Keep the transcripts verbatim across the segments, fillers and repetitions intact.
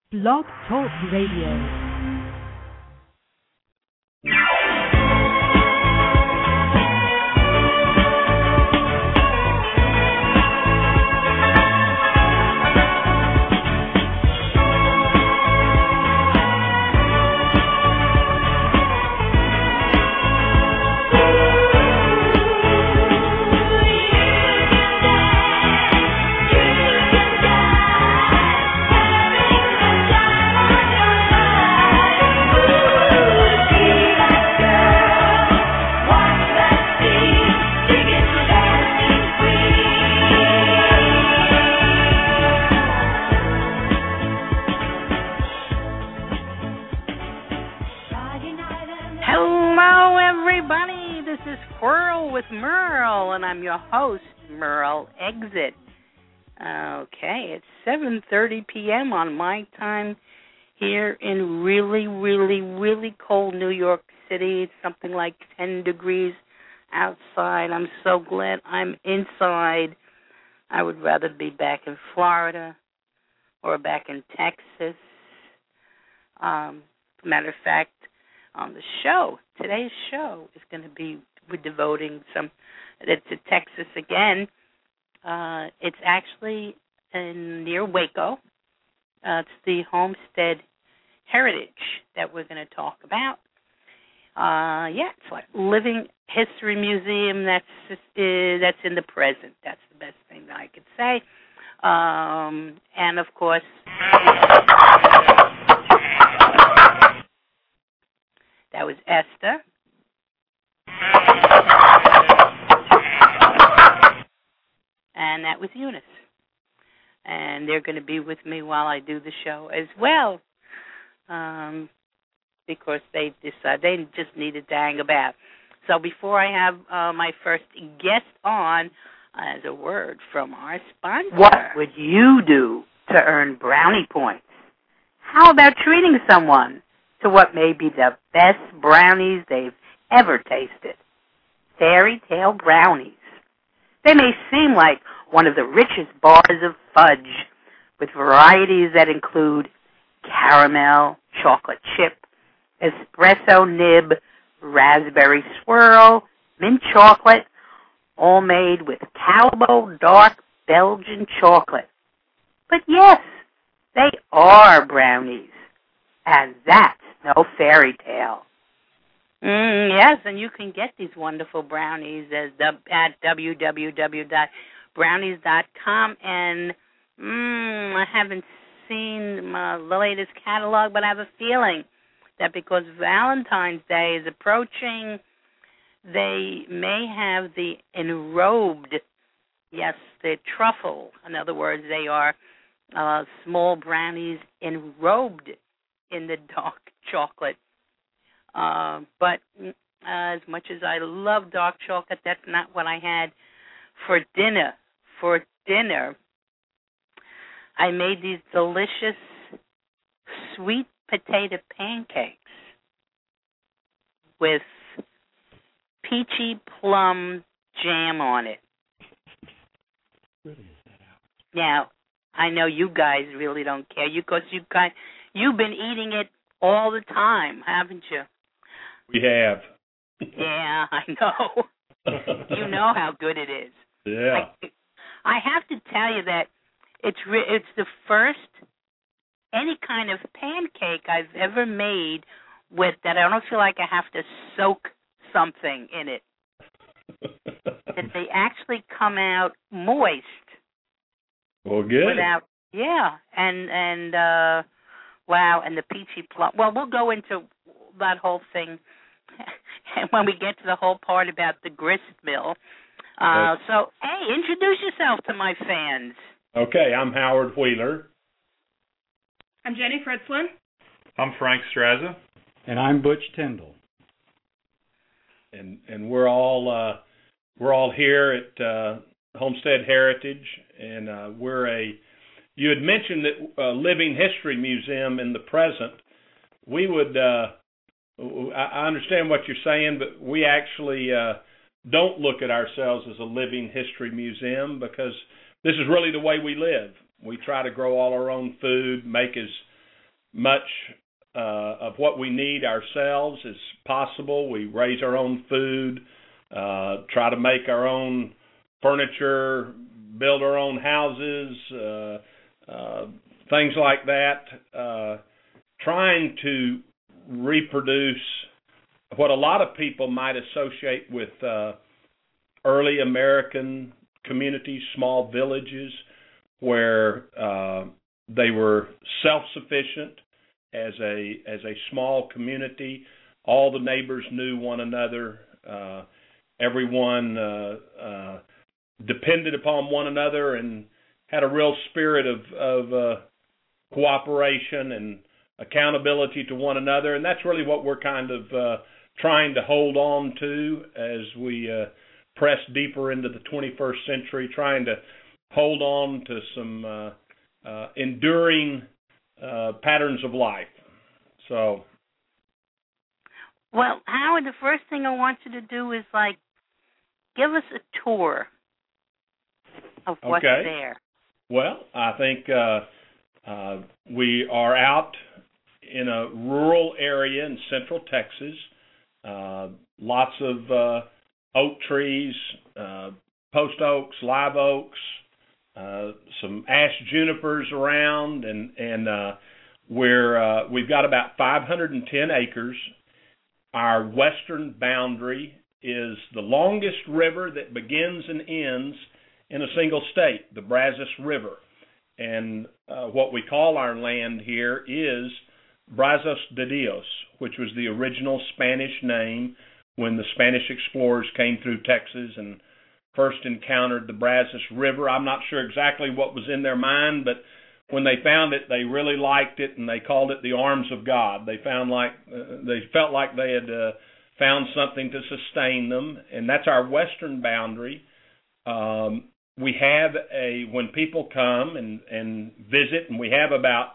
Blog Talk Radio. I'm your host, Merle Exit. Okay, it's seven thirty p.m. on my time here in really, really, really cold New York City. It's something like ten degrees outside. I'm so glad I'm inside. I would rather be back in Florida or back in Texas. Um, matter of fact, on the show, today's show is going to be, we're devoting some It's to Texas again. Uh, it's actually in, near Waco. Uh, it's the Homestead Heritage that we're going to talk about. Uh, yeah, it's like living history museum that's uh, that's in the present. That's the best thing that I could say. Um, and of course, that was Esther. And that was Eunice. And they're going to be with me while I do the show as well, um, because they decided they just needed to hang about. So before I have uh, my first guest on, uh, as a word from our sponsor. What would you do to earn brownie points? How about treating someone to what may be the best brownies they've ever tasted? Fairy Tale Brownies. They may seem like one of the richest bars of fudge, with varieties that include caramel, chocolate chip, espresso nib, raspberry swirl, mint chocolate, all made with Calbo dark Belgian chocolate. But yes, they are brownies, and that's no fairy tale. Mm, yes, and you can get these wonderful brownies as the, at w w w dot brownies dot com. And mm, I haven't seen my, the latest catalog, but I have a feeling that because Valentine's Day is approaching, they may have the enrobed, yes, the truffle. In other words, they are uh, small brownies enrobed in the dark chocolate. Uh, but uh, as much as I love dark chocolate, that's not what I had for dinner. For dinner, I made these delicious sweet potato pancakes with peachy plum jam on it. Now, I know you guys really don't care, because you guys, you've been eating it all the time, haven't you? We have. Yeah, I know. You know how good it is. Yeah. I, I have to tell you that it's re- it's the first any kind of pancake I've ever made with that I don't feel like I have to soak something in it. That they actually come out moist. Well, good. Without, yeah, and and uh, wow, and the peachy plum. Well, we'll go into that whole thing and when we get to the whole part about the grist mill. Uh, so, hey, introduce yourself to my fans. Okay, I'm Howard Wheeler. I'm Jenny Fritzlin. I'm Frank Straza. And I'm Butch Tyndall. And and we're all uh, we're all here at uh, Homestead Heritage, and uh, we're a. You had mentioned that uh, Living History Museum in the present. We would. Uh, I understand what you're saying, but we actually uh, don't look at ourselves as a living history museum, because this is really the way we live. We try to grow all our own food, make as much uh, of what we need ourselves as possible. We raise our own food, uh, try to make our own furniture, build our own houses, uh, uh, things like that, uh, trying to reproduce what a lot of people might associate with uh, early American communities, small villages, where uh, they were self-sufficient as a as a small community. All the neighbors knew one another. Uh, everyone uh, uh, depended upon one another and had a real spirit of, of uh, cooperation and accountability to one another. And that's really what we're kind of uh, trying to hold on to as we uh, press deeper into the twenty-first century, trying to hold on to some uh, uh, enduring uh, patterns of life. So, well, Howard, the first thing I want you to do is like give us a tour of what's okay. there. Well, I think uh, uh, we are out in a rural area in central Texas. Uh, lots of uh, oak trees, uh, post oaks, live oaks, uh, some ash junipers around, and and uh, we're uh, we've got about five hundred ten acres. Our western boundary is the longest river that begins and ends in a single state, the Brazos River, and uh, what we call our land here is Brazos de Dios, which was the original Spanish name when the Spanish explorers came through Texas and first encountered the Brazos River. I'm not sure exactly what was in their mind, but when they found it, they really liked it, and they called it the Arms of God. They found like uh, they felt like they had uh, found something to sustain them, and that's our western boundary. Um, we have a when people come and, and visit, and we have about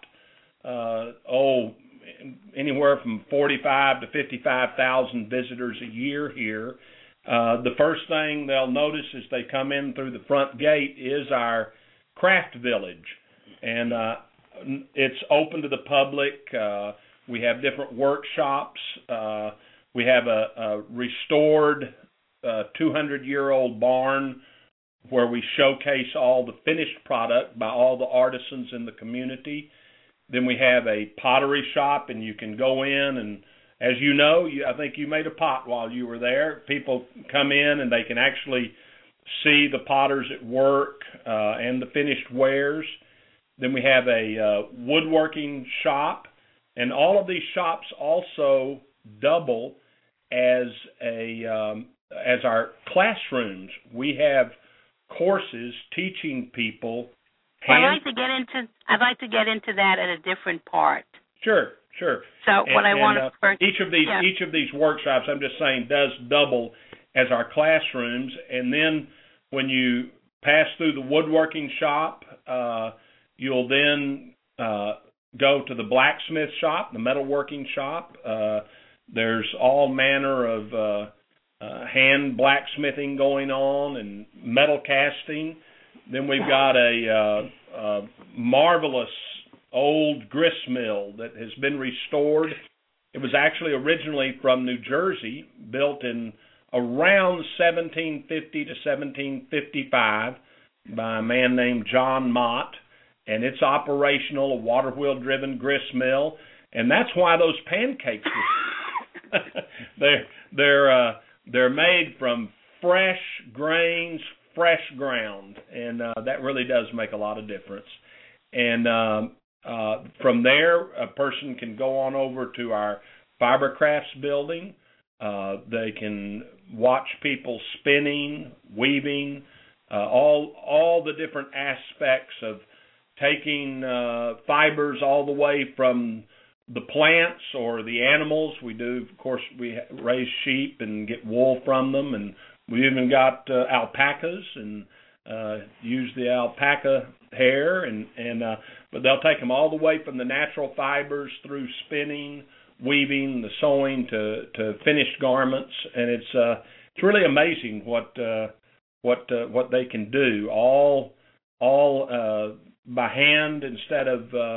uh, oh anywhere from forty-five to fifty-five thousand visitors a year here. Uh, the first thing they'll notice as they come in through the front gate is our craft village. And uh, it's open to the public. Uh, we have different workshops. Uh, we have a, a restored uh, two hundred year old barn where we showcase all the finished product by all the artisans in the community. Then we have a pottery shop, and you can go in and, as you know, you, I think you made a pot while you were there. People come in and they can actually see the potters at work uh, and the finished wares. Then we have a uh, woodworking shop, and all of these shops also double as a um, as our classrooms. We have courses teaching people. Well, I'd like to get into I'd like to get into that at a different part. Sure, sure. So and, what I and, want uh, to first each of these yeah. each of these workshops, I'm just saying, does double as our classrooms. And then when you pass through the woodworking shop, uh, you'll then uh, go to the blacksmith shop, the metalworking shop. Uh, there's all manner of uh, uh, hand blacksmithing going on and metal casting. Then we've got a, uh, a marvelous old grist mill that has been restored. It was actually originally from New Jersey, built in around seventeen fifty to seventeen fifty-five by a man named John Mott. And it's operational, a water wheel driven grist mill, and that's why those pancakes were they're they're uh, they're made from fresh grains, fresh ground, and uh, that really does make a lot of difference. And um, uh, from there, a person can go on over to our Fiber Crafts building. Uh, they can watch people spinning, weaving, uh, all all the different aspects of taking uh, fibers all the way from the plants or the animals. We do, of course, we raise sheep and get wool from them, and we even got uh, alpacas and uh, use the alpaca hair, and, and uh, but they'll take them all the way from the natural fibers through spinning, weaving, the sewing to, to finished garments, and it's uh, it's really amazing what uh, what uh, what they can do, all all uh, by hand instead of uh,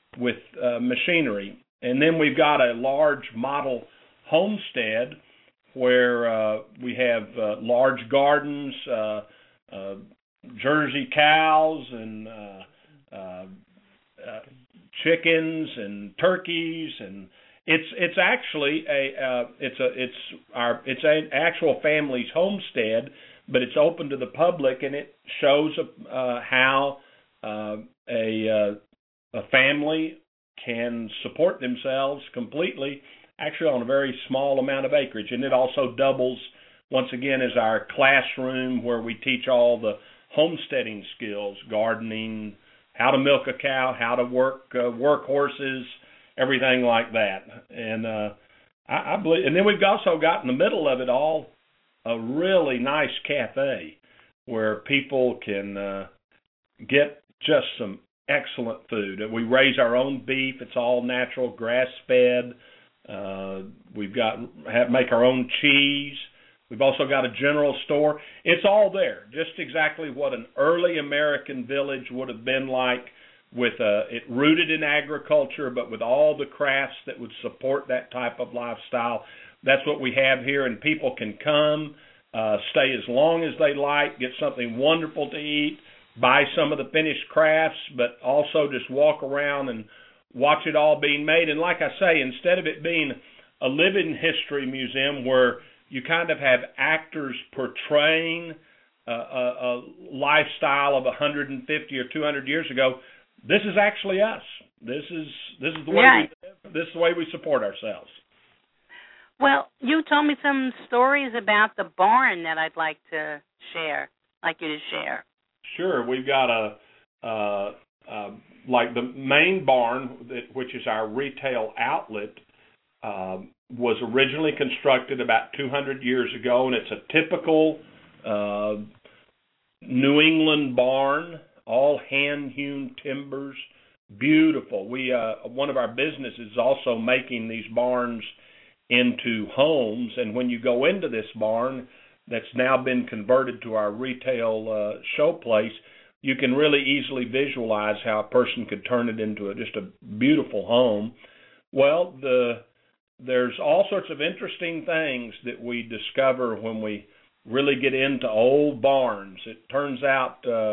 with uh, machinery. And then we've got a large model homestead where uh, we have uh, large gardens, uh, uh, Jersey cows, and uh, uh, uh, chickens and turkeys, and it's it's actually a uh, it's a it's our it's an actual family's homestead, but it's open to the public, and it shows uh, how uh, a uh, a family can support themselves completely, actually on a very small amount of acreage. And it also doubles, once again, as our classroom where we teach all the homesteading skills, gardening, how to milk a cow, how to work uh, work horses, everything like that. And uh, I, I believe, and then we've also got in the middle of it all a really nice cafe where people can uh, get just some excellent food. We raise our own beef. It's all natural, grass-fed. Uh, we've got have, make our own cheese. We've also got a general store. It's all there, just exactly what an early American village would have been like, with uh, it rooted in agriculture, but with all the crafts that would support that type of lifestyle. That's what we have here, and people can come, uh, stay as long as they like, get something wonderful to eat, buy some of the finished crafts, but also just walk around and watch it all being made. And like I say, instead of it being a living history museum where you kind of have actors portraying a, a, a lifestyle of one hundred fifty or two hundred years ago, this is actually us. This is this is the way right. we live. This is the way we support ourselves. Well, you told me some stories about the barn that I'd like to share, like you to share. Sure, we've got a uh, uh, like the main barn, that, which is our retail outlet, uh, was originally constructed about two hundred years ago, and it's a typical uh, New England barn, all hand-hewn timbers, beautiful. We uh, one of our businesses is also making these barns into homes, and when you go into this barn that's now been converted to our retail uh, show place, you can really easily visualize how a person could turn it into a, just a beautiful home. Well, the there's all sorts of interesting things that we discover when we really get into old barns. It turns out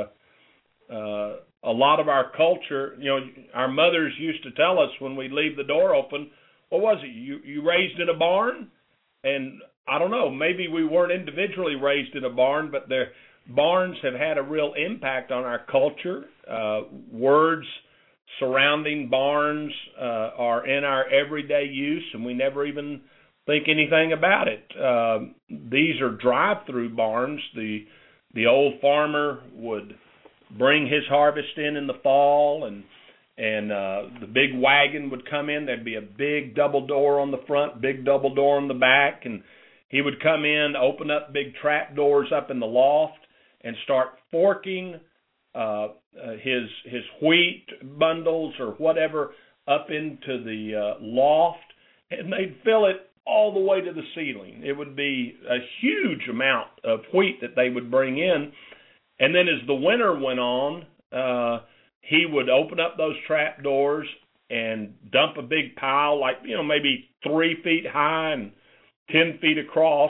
uh, uh, a lot of our culture, you know, our mothers used to tell us when we leave the door open, what was it, you, you raised in a barn? And I don't know, maybe we weren't individually raised in a barn, but their barns have had a real impact on our culture. Uh, words surrounding barns uh, are in our everyday use, and we never even think anything about it. Uh, these are drive-through barns. The the old farmer would bring his harvest in in the fall, and and uh, the big wagon would come in. There'd be a big double door on the front, big double door on the back, and he would come in, open up big trap doors up in the loft, and start forking uh, uh, his his wheat bundles or whatever up into the uh, loft, and they'd fill it all the way to the ceiling. It would be a huge amount of wheat that they would bring in, and then as the winter went on, uh, he would open up those trap doors and dump a big pile, like, you know, maybe three feet high and ten feet across.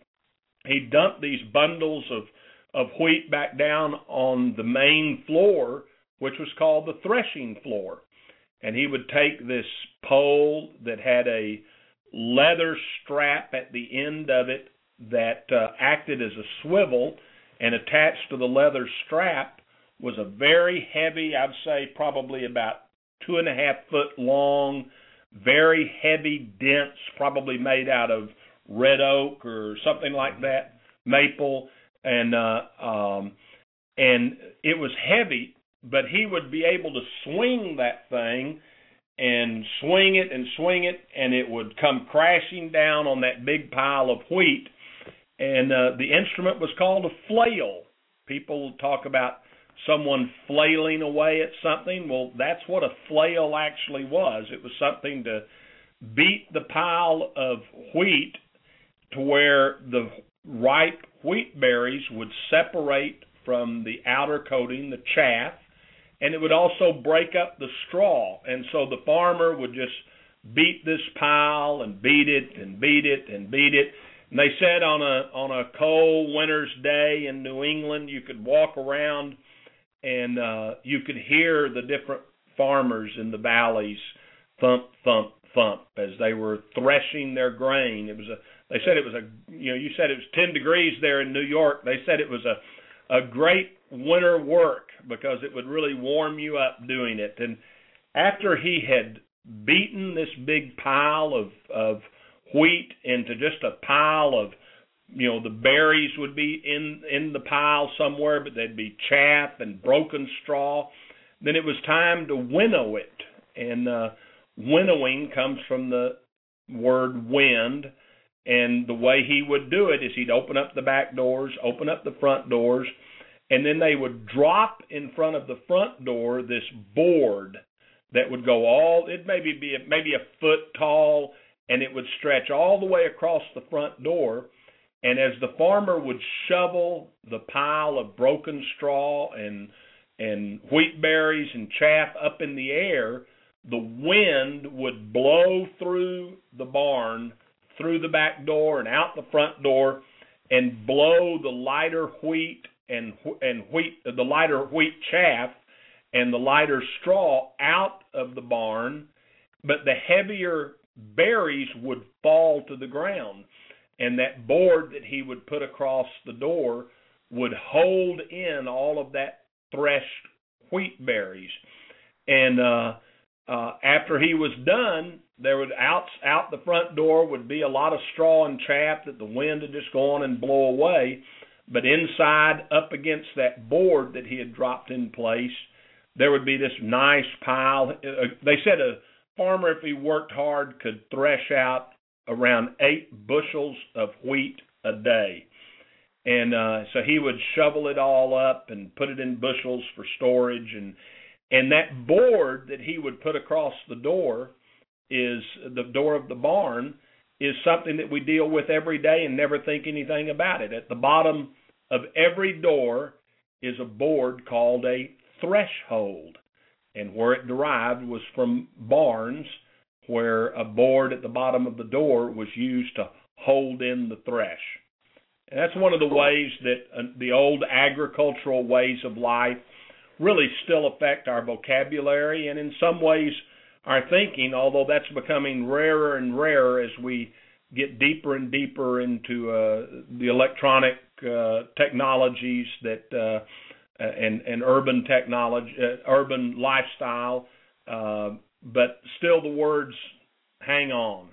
He'd dump these bundles of of wheat back down on the main floor, which was called the threshing floor. And he would take this pole that had a leather strap at the end of it that uh, acted as a swivel, and attached to the leather strap was a very heavy, I'd say probably about two and a half foot long, very heavy, dense, probably made out of red oak or something like that, maple, and uh, um, and it was heavy, but he would be able to swing that thing and swing it and swing it, and it would come crashing down on that big pile of wheat. And uh, the instrument was called a flail. People talk about someone flailing away at something. Well, that's what a flail actually was. It was something to beat the pile of wheat to where the ripe wheat berries would separate from the outer coating, the chaff, and it would also break up the straw. And so the farmer would just beat this pile and beat it and beat it and beat it. And they said on a on a cold winter's day in New England, you could walk around and uh, you could hear the different farmers in the valleys thump, thump, thump as they were threshing their grain. It was a. They said it was a. You know, you said it was ten degrees there in New York. They said it was a, a great winter work because it would really warm you up doing it. And after he had beaten this big pile of of wheat into just a pile of, you know, the berries would be in in the pile somewhere, but they'd be chaff and broken straw. Then it was time to winnow it, and uh, winnowing comes from the word wind. And the way he would do it is he'd open up the back doors, open up the front doors, and then they would drop in front of the front door this board that would go all, it maybe be a, maybe a foot tall, and it would stretch all the way across the front door. And as the farmer would shovel the pile of broken straw and and wheat berries and chaff up in the air, the wind would blow through the barn, through the back door and out the front door, and blow the lighter wheat and and wheat the lighter wheat chaff and the lighter straw out of the barn, but the heavier berries would fall to the ground, and that board that he would put across the door would hold in all of that threshed wheat berries. And uh, uh, after he was done, there would out out the front door would be a lot of straw and chaff that the wind would just go on and blow away. But inside, up against that board that he had dropped in place, there would be this nice pile. They said a farmer, if he worked hard, could thresh out around eight bushels of wheat a day. And uh, so he would shovel it all up and put it in bushels for storage. And and that board that he would put across the door, is the door of the barn, is something that we deal with every day and never think anything about it. At the bottom of every door is a board called a threshold, and where it derived was from barns, where a board at the bottom of the door was used to hold in the thresh. And that's one of the ways that uh, the old agricultural ways of life really still affect our vocabulary and in some ways our thinking, although that's becoming rarer and rarer as we get deeper and deeper into uh, the electronic uh, technologies that uh, and, and urban technology, uh, urban lifestyle, uh, but still the words hang on.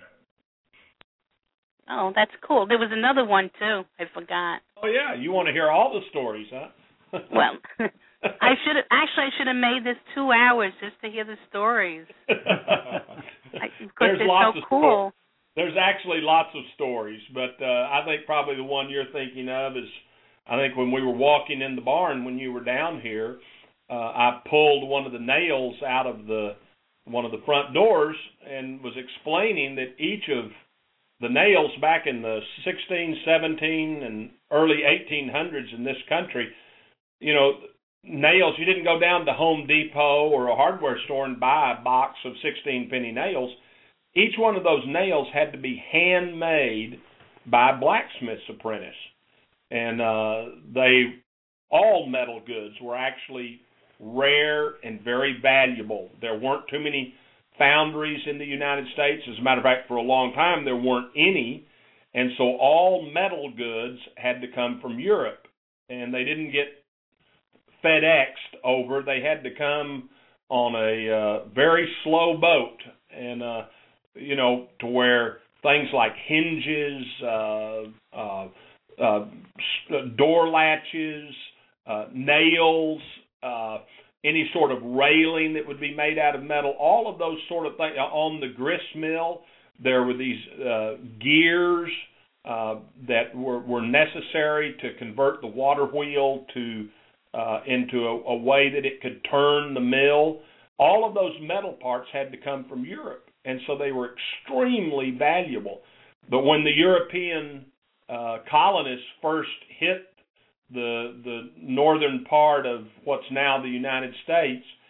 Oh, that's cool. There was another one, too. I forgot. Oh, yeah. You want to hear all the stories, huh? Well, I should have, actually, I should have made this two hours just to hear the stories. I, because they're so cool. Stories. There's actually lots of stories, but uh, I think probably the one you're thinking of is, I think when we were walking in the barn when you were down here, uh, I pulled one of the nails out of the one of the front doors and was explaining that each of the nails back in the sixteen, seventeen, and early eighteen hundreds in this country, you know, nails, you didn't go down to Home Depot or a hardware store and buy a box of sixteen penny nails. Each one of those nails had to be handmade by a blacksmith's apprentice. And uh, they, all metal goods were actually rare and very valuable. There weren't too many foundries in the United States. As a matter of fact, for a long time, there weren't any. And so all metal goods had to come from Europe. And they didn't get FedExed over. They had to come on a uh, very slow boat. And, uh, you know, to where things like hinges, uh, uh, uh, door latches, uh, nails, uh, any sort of railing that would be made out of metal, all of those sort of things. On the grist mill, there were these uh, gears uh, that were, were necessary to convert the water wheel to uh, into a, a way that it could turn the mill. All of those metal parts had to come from Europe, and so they were extremely valuable. But when the European uh, colonists first hit the the northern part of what's now the United States,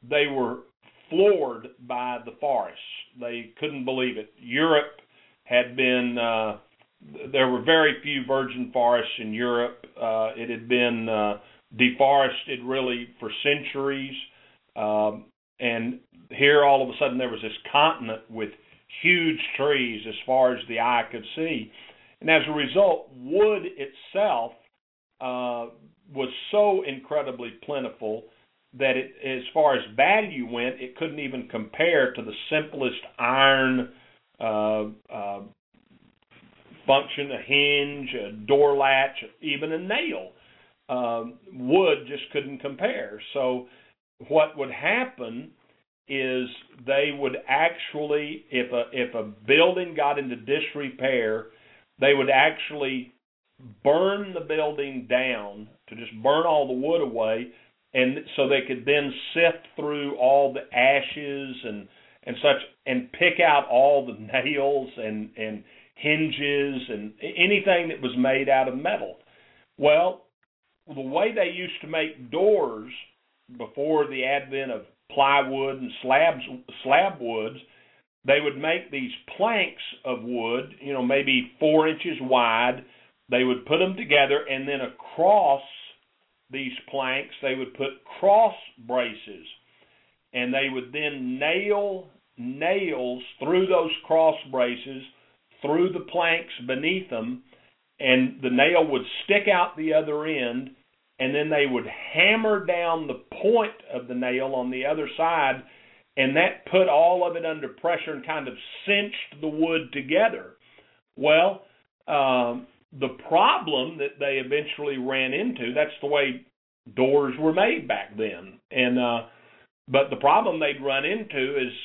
they were floored by the forests. They couldn't believe it. Europe had been, uh, there were very few virgin forests in Europe. Uh, it had been uh, deforested really for centuries. Um, and here all of a sudden there was this continent with huge trees as far as the eye could see. And as a result, wood itself uh, was so incredibly plentiful that it, as far as value went, it couldn't even compare to the simplest iron uh, uh, function, a hinge, a door latch, even a nail. Uh, wood just couldn't compare. So what would happen is they would actually, if a if a building got into disrepair, they would actually burn the building down to just burn all the wood away, and so they could then sift through all the ashes and and such and pick out all the nails and and hinges and anything that was made out of metal. Well, the way they used to make doors before the advent of plywood and slabs, slab woods, they would make these planks of wood, you know, maybe four inches wide. They would put them together, and then across these planks, they would put cross braces, and they would then nail nails through those cross braces, through the planks beneath them, and the nail would stick out the other end, and then they would hammer down the point of the nail on the other side, and that put all of it under pressure and kind of cinched the wood together. Well, um, the problem that they eventually ran into, that's the way doors were made back then. And uh, but the problem they'd run into is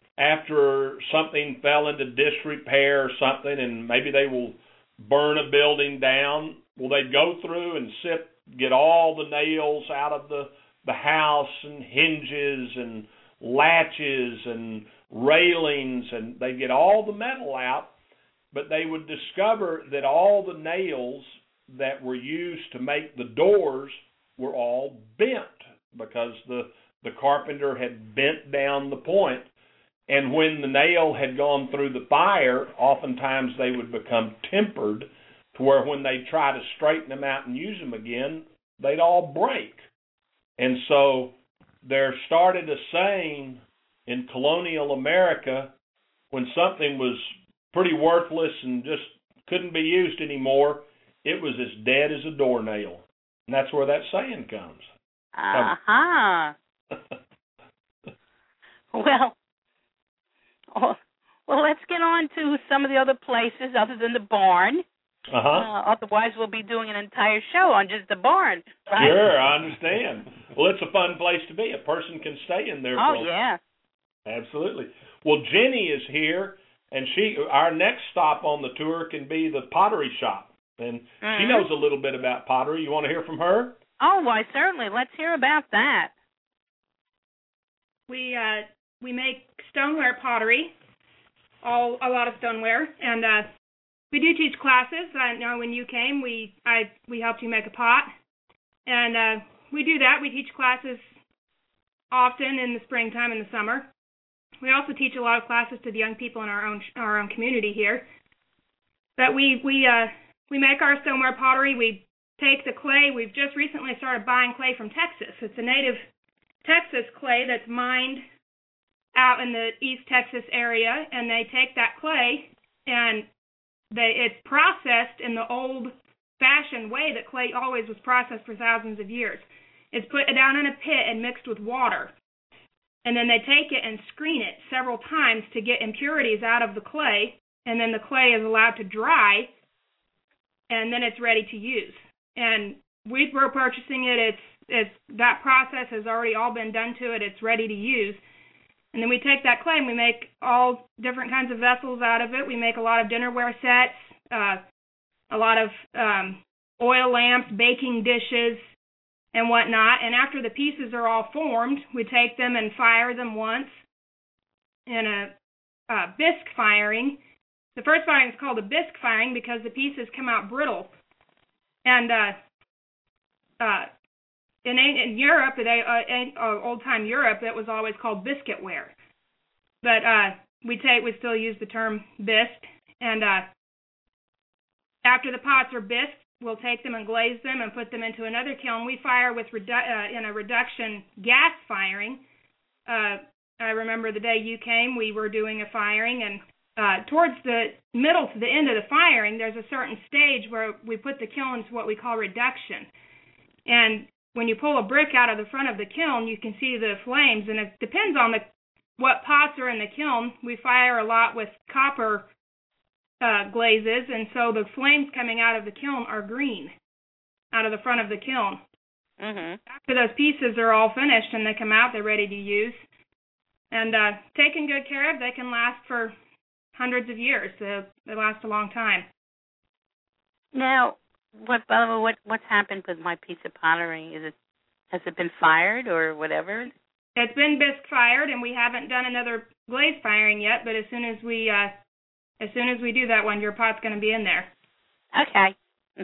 after something fell into disrepair or something, and maybe they will burn a building down, well, they'd go through and sift, get all the nails out of the, the house and hinges and latches and railings, and they'd get all the metal out, but they would discover that all the nails that were used to make the doors were all bent because the, the carpenter had bent down the point. And when the nail had gone through the fire, oftentimes they would become tempered to where when they try to straighten them out and use them again, they'd all break. And so there started a saying in colonial America, when something was pretty worthless and just couldn't be used anymore, it was as dead as a doornail. And that's where that saying comes. Uh-huh. well, oh, well, let's get on to some of the other places other than the barn. Uh-huh. Uh, otherwise, we'll be doing an entire show on just the barn. Right? Sure, I understand. Well, it's a fun place to be. A person can stay in there. Oh, for yeah. Absolutely. Well, Jenny is here, and she. Our next stop on the tour can be the pottery shop. And mm-hmm. she knows a little bit about pottery. You want to hear from her? Oh, why, certainly. Let's hear about that. We uh, we make stoneware pottery, all a lot of stoneware, and uh, we do teach classes. I know when you came, we I we helped you make a pot, and uh, we do that. We teach classes often in the springtime and the summer. We also teach a lot of classes to the young people in our own our own community here. But we we uh, we make our stoneware pottery. We take the clay. We've just recently started buying clay from Texas. It's a native Texas clay that's mined out in the East Texas area, and they take that clay and they it's processed in the old-fashioned way that clay always was processed for thousands of years. It's put down in a pit and mixed with water, and then they take it and screen it several times to get impurities out of the clay, and then the clay is allowed to dry, and then it's ready to use. And we were purchasing it. It's it's that process has already all been done to it. It's ready to use. And then we take that clay and we make all different kinds of vessels out of it. We make a lot of dinnerware sets, uh, a lot of um, oil lamps, baking dishes, and whatnot. And after the pieces are all formed, we take them and fire them once in a, a bisque firing. The first firing is called a bisque firing because the pieces come out brittle. And uh, uh, in, in Europe, they, uh, in uh, old-time Europe, it was always called biscuitware. But uh, we take we still use the term bisque. And uh, after the pots are bisqued, we'll take them and glaze them and put them into another kiln. We fire with redu- uh, in a reduction gas firing. Uh, I remember the day you came, we were doing a firing, and uh, towards the middle to the end of the firing, there's a certain stage where we put the kiln to what we call reduction. And when you pull a brick out of the front of the kiln, you can see the flames, and it depends on the what pots are in the kiln. We fire a lot with copper uh, glazes, and so the flames coming out of the kiln are green out of the front of the kiln. Mm-hmm. After those pieces are all finished and they come out, they're ready to use. And uh, taken good care of, they can last for hundreds of years. They, they last a long time. Now, what, what what's happened with my piece of pottery? Is it has it been fired or whatever? It's been bisque fired, and we haven't done another glaze firing yet. But as soon as we uh, as soon as we do that one, your pot's going to be in there. Okay.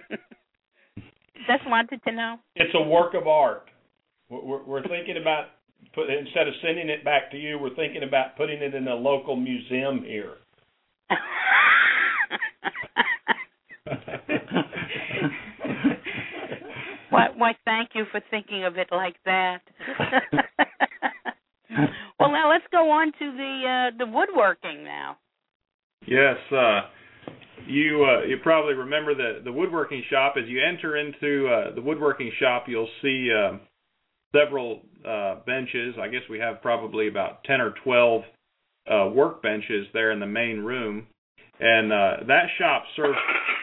Just wanted to know. It's a work of art. We're, we're thinking about put instead of sending it back to you, we're thinking about putting it in a local museum here. why, why, thank you for thinking of it like that. Well, now let's go on to the uh, the woodworking now. Yes, uh, you uh, you probably remember the the woodworking shop. As you enter into uh, the woodworking shop, you'll see uh, several uh, benches. I guess we have probably about ten or twelve uh, work benches there in the main room, and uh, that shop serves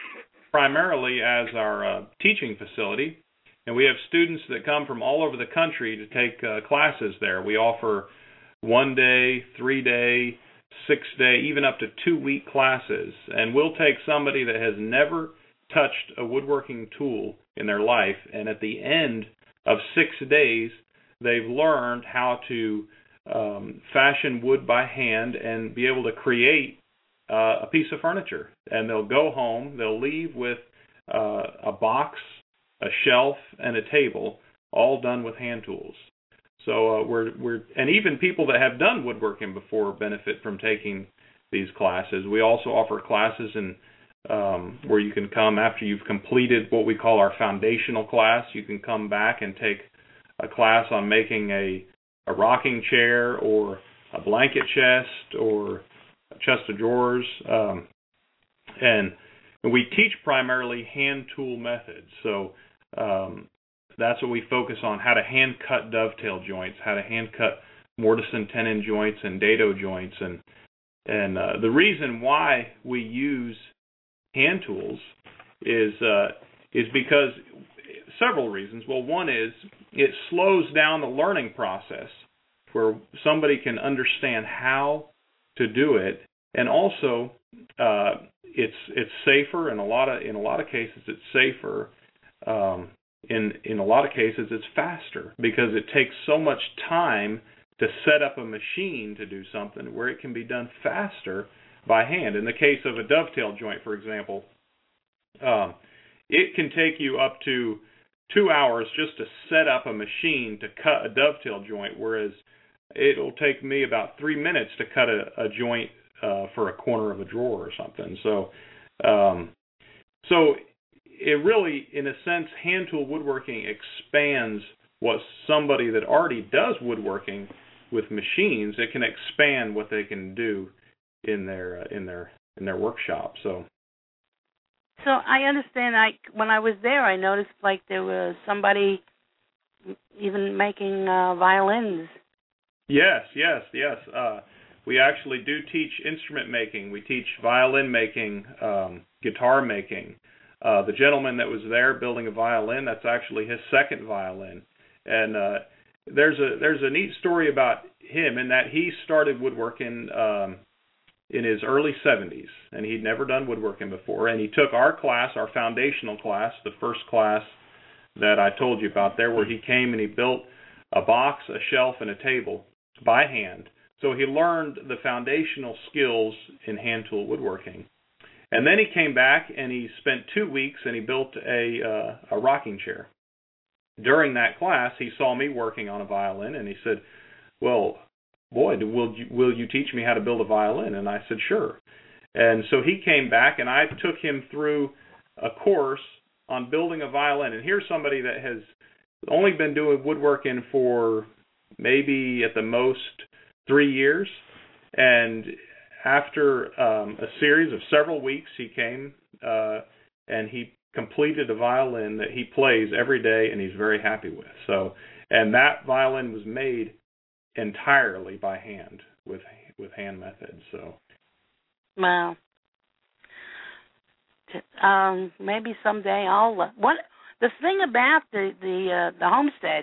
primarily as our uh, teaching facility. And we have students that come from all over the country to take uh, classes there. We offer one-day, three-day, six-day, even up to two-week classes. And we'll take somebody that has never touched a woodworking tool in their life, and at the end of six days, they've learned how to um, fashion wood by hand and be able to create uh, a piece of furniture. And they'll go home, they'll leave with uh, a box, a shelf, and a table, all done with hand tools. So uh, we're we're and even people that have done woodworking before benefit from taking these classes. We also offer classes in um, where you can come after you've completed what we call our foundational class. You can come back and take a class on making a a rocking chair or a blanket chest or a chest of drawers, um, and, and we teach primarily hand tool methods. So um, that's what we focus on: how to hand cut dovetail joints, how to hand cut mortise and tenon joints and dado joints, and and uh, the reason why we use hand tools is uh, is because several reasons. Well, one is it slows down the learning process where somebody can understand how to do it, and also uh, it's it's safer in a lot of in a lot of cases it's safer. Um, in in a lot of cases it's faster because it takes so much time to set up a machine to do something where it can be done faster by hand. In the case of a dovetail joint, for example, um, it can take you up to two hours just to set up a machine to cut a dovetail joint, whereas it'll take me about three minutes to cut a, a joint uh, for a corner of a drawer or something. So, um, so it really, in a sense, hand tool woodworking expands what somebody that already does woodworking with machines. It can expand what they can do in their uh, in their in their workshop. So. So I understand. I when I was there, I noticed like there was somebody even making uh, violins. Yes, yes, yes. Uh, we actually do teach instrument making. We teach violin making, um, guitar making. Uh, the gentleman that was there building a violin, that's actually his second violin. And uh, there's a there's a neat story about him in that he started woodworking um, in his early seventies, and he'd never done woodworking before. And he took our class, our foundational class, the first class that I told you about there, where he came and he built a box, a shelf, and a table by hand. So he learned the foundational skills in hand tool woodworking. And then he came back and he spent two weeks and he built a uh, a rocking chair. during that class, he saw me working on a violin, and he said, well, Boyd, will you, will you teach me how to build a violin? And I said, sure. And so he came back, and I took him through a course on building a violin. And here's somebody that has only been doing woodworking for maybe at the most three years. And after um, a series of several weeks, he came uh, and he completed a violin that he plays every day and he's very happy with. So, and that violin was made entirely by hand with with hand methods. So, wow. Um, maybe someday I'll. Uh, what the thing about the the uh, the homestead,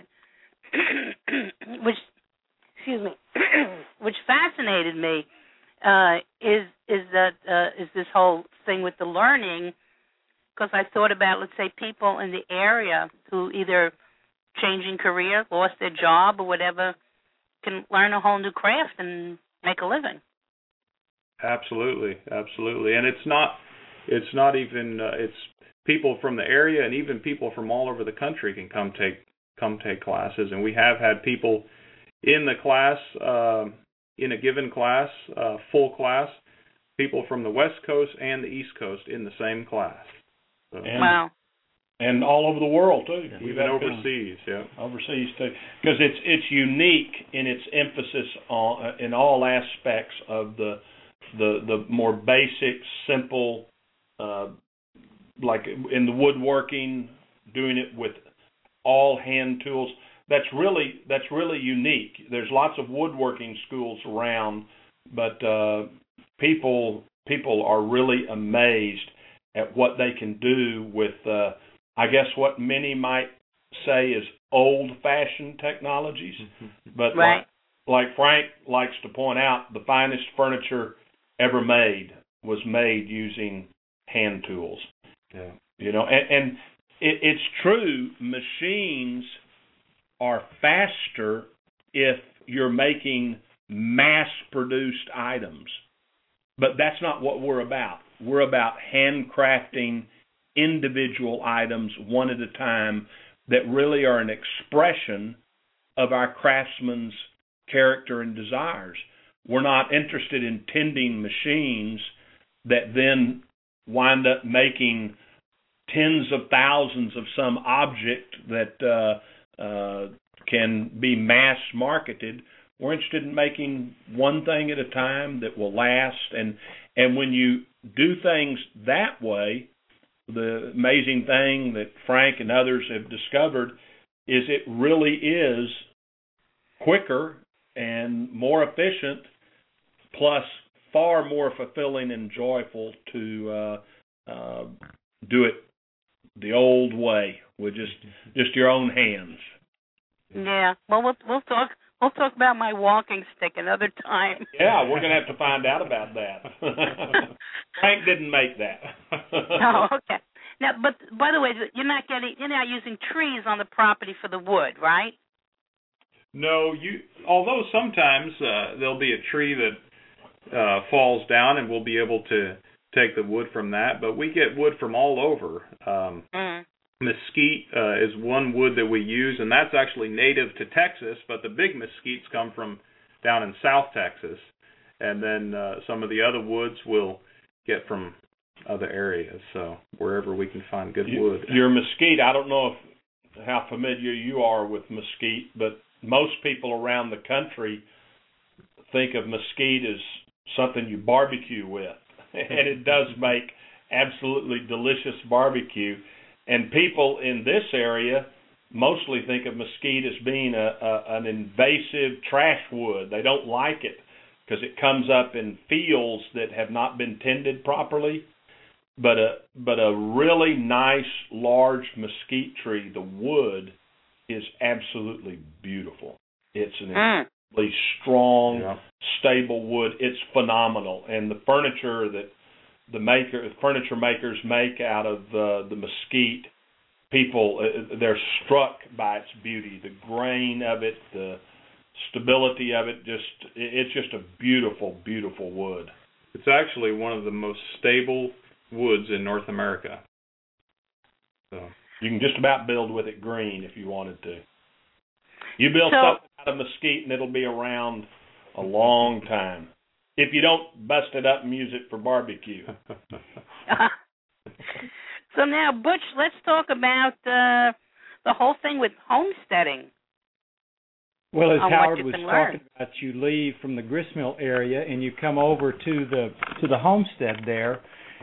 which excuse me, which fascinated me, uh, is is that uh, is this whole thing with the learning. Because I thought about, let's say, people in the area who either changing career, lost their job, or whatever, can learn a whole new craft and make a living. Absolutely, absolutely, and it's not, it's not even, uh, it's people from the area and even people from all over the country can come take come take classes, and we have had people in the class, uh, in a given class, uh, full class, people from the West Coast and the East Coast in the same class. So. And, wow. And all over the world, too. Yeah, even overseas, yeah. Overseas, too. Because it's it's unique in its emphasis on uh, in all aspects of the the, the more basic, simple, uh, like in the woodworking, doing it with all hand tools. That's really that's really unique. There's lots of woodworking schools around, but uh, people people are really amazed at what they can do with, uh, I guess, what many might say is old-fashioned technologies. But right. like, like Frank likes to point out, the finest furniture ever made was made using hand tools. Yeah. You know, and, and it, it's true, machines are faster if you're making mass-produced items. But that's not what we're about. We're about handcrafting individual items one at a time that really are an expression of our craftsman's character and desires. We're not interested in tending machines that then wind up making tens of thousands of some object that uh, uh, can be mass marketed. We're interested in making one thing at a time that will last. And, and when you do things that way, the amazing thing that Frank and others have discovered is it really is quicker and more efficient, plus far more fulfilling and joyful to uh, uh, do it the old way with just just your own hands. Yeah. Well, we'll we'll talk we'll talk about my walking stick another time. Yeah, we're going to have to find out about that. Frank didn't make that. Oh, okay. Now, but by the way, you're not getting you're not using trees on the property for the wood, right? No, you. Although sometimes uh, there'll be a tree that uh, falls down, and we'll be able to take the wood from that. But we get wood from all over. Um, mm. Mesquite uh, is one wood that we use, and that's actually native to Texas. But the big mesquites come from down in South Texas, and then uh, some of the other woods we'll get from other areas. So wherever we can find good you, wood. Your mesquite, I don't know if, how familiar you are with mesquite, but most people around the country think of mesquite as something you barbecue with, and it does make absolutely delicious barbecue. And people in this area mostly think of mesquite as being a, a, an invasive trash wood. They don't like it because it comes up in fields that have not been tended properly. But a but a really nice large mesquite tree, the wood is absolutely beautiful. It's an mm. incredibly strong, yeah. stable wood. It's phenomenal, and the furniture that the maker, furniture makers make out of uh, the mesquite, people uh, they're struck by its beauty, the grain of it, the stability of it. Just it's just a beautiful, beautiful wood. It's actually one of the most stable woods in North America. So You can just about build with it green if you wanted to. You build so, something out of mesquite and it'll be around a long time. If you don't bust it up and use it for barbecue. So now, Butch, let's talk about uh, the whole thing with homesteading. Well, as on Howard what you was can talking learn. about, you leave from the gristmill area and you come over to the to the homestead there,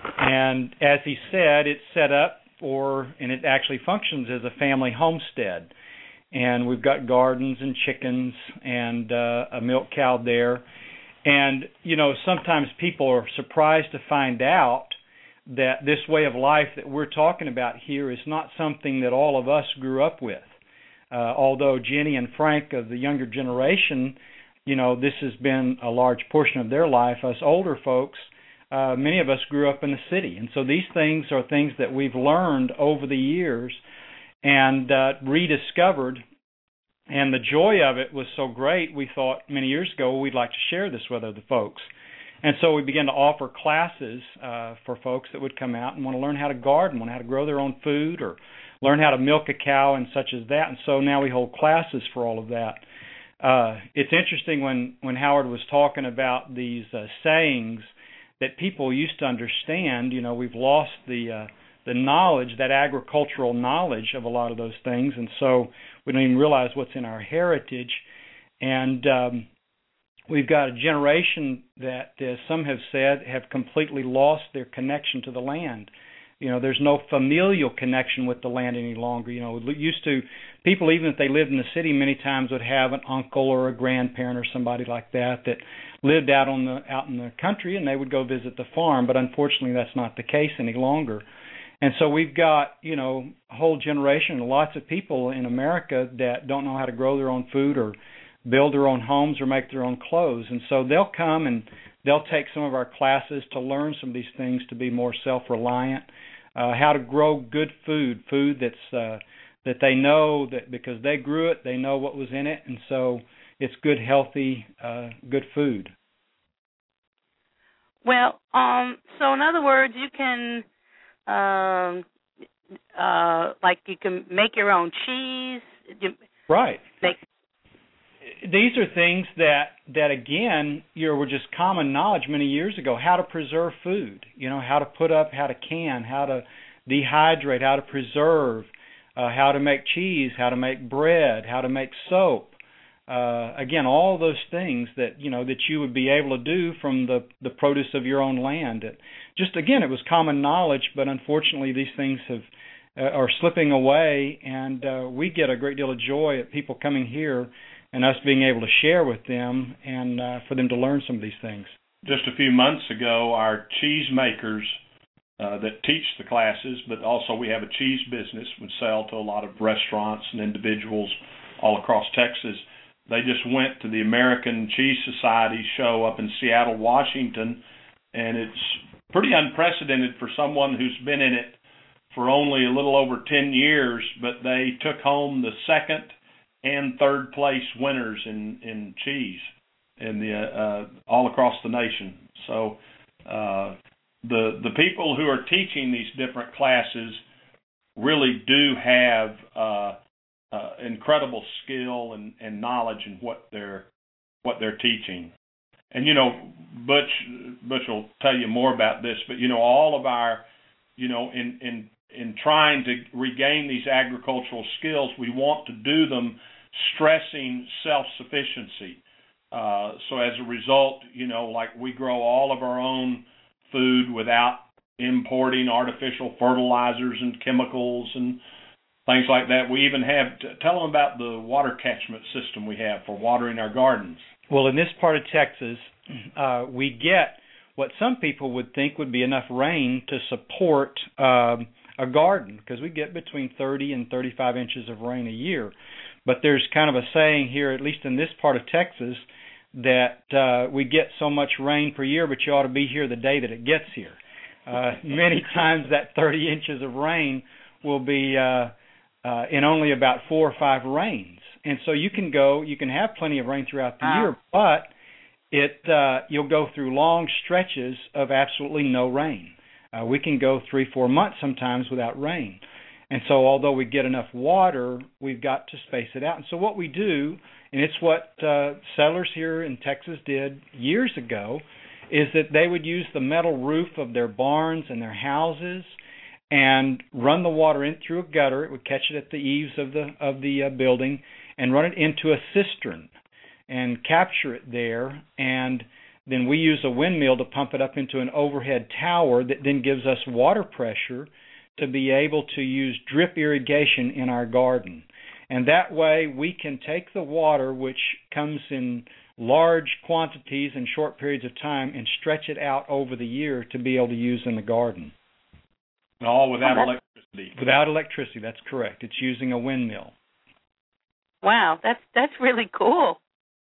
and as he said, it's set up for, and it actually functions as a family homestead. And we've got gardens and chickens and uh, a milk cow there. And, you know, sometimes people are surprised to find out that this way of life that we're talking about here is not something that all of us grew up with. Uh, although Jenny and Frank of the younger generation, you know, this has been a large portion of their life. Us older folks, uh, many of us grew up in the city. And so these things are things that we've learned over the years and uh, rediscovered. And the joy of it was so great, we thought many years ago we'd like to share this with other folks. And so we began to offer classes uh, for folks that would come out and want to learn how to garden, want how to grow their own food, or learn how to milk a cow and such as that. And so now we hold classes for all of that. Uh, it's interesting when, when Howard was talking about these uh, sayings that people used to understand. You know, we've lost the uh, the knowledge, that agricultural knowledge of a lot of those things, and so we don't even realize what's in our heritage. And um, we've got a generation that, as some have said, have completely lost their connection to the land. You know, there's no familial connection with the land any longer. You know, used to, people, even if they lived in the city, many times would have an uncle or a grandparent or somebody like that that lived out on the out in the country, and they would go visit the farm. But unfortunately, that's not the case any longer. And so we've got, you know, a whole generation, lots of people in America that don't know how to grow their own food or build their own homes or make their own clothes. And so they'll come and they'll take some of our classes to learn some of these things, to be more self-reliant, uh, how to grow good food, food that's uh, that they know that because they grew it, they know what was in it, and so it's good, healthy, uh, good food. Well, um, so in other words, you can... Um, uh, like you can make your own cheese. You right. Make... These are things that, that again, you know, were just common knowledge many years ago. How to preserve food, you know, how to put up, how to can, how to dehydrate, how to preserve, uh, how to make cheese, how to make bread, how to make soap. Uh, again, all those things that, you know, that you would be able to do from the, the produce of your own land. It, just, again, it was common knowledge, but unfortunately these things have uh, are slipping away, and uh, we get a great deal of joy at people coming here and us being able to share with them and uh, for them to learn some of these things. Just a few months ago, our cheese makers uh, that teach the classes, but also we have a cheese business, would sell to a lot of restaurants and individuals all across Texas. They just went to the American Cheese Society show up in Seattle, Washington, and it's pretty unprecedented for someone who's been in it for only a little over ten years, but they took home the second and third place winners in, in cheese in the uh, all across the nation. So uh, the the people who are teaching these different classes really do have uh, Uh, incredible skill and, and knowledge in what they're what they're teaching. And you know, Butch Butch will tell you more about this, but you know, all of our, you know, in in in trying to regain these agricultural skills, we want to do them stressing self-sufficiency. Uh, so as a result, you know, like we grow all of our own food without importing artificial fertilizers and chemicals and things like that. We even have, tell them about the water catchment system we have for watering our gardens. Well, in this part of Texas, uh, we get what some people would think would be enough rain to support um, a garden, because we get between thirty and thirty-five inches of rain a year. But there's kind of a saying here, at least in this part of Texas, that uh, we get so much rain per year, but you ought to be here the day that it gets here. Uh, many times that thirty inches of rain will be uh, Uh, in only about four or five rains. And so you can go, you can have plenty of rain throughout the wow. year, but it uh, you'll go through long stretches of absolutely no rain. Uh, we can go three, four months sometimes without rain. And so although we get enough water, we've got to space it out. And so what we do, and it's what uh, settlers here in Texas did years ago, is that they would use the metal roof of their barns and their houses and run the water in through a gutter. It would catch it at the eaves of the of the uh, building and run it into a cistern and capture it there. And then we use a windmill to pump it up into an overhead tower that then gives us water pressure to be able to use drip irrigation in our garden. And that way we can take the water, which comes in large quantities in short periods of time, and stretch it out over the year to be able to use in the garden. All without oh, electricity. Without electricity, that's correct. It's using a windmill. Wow, that's that's really cool.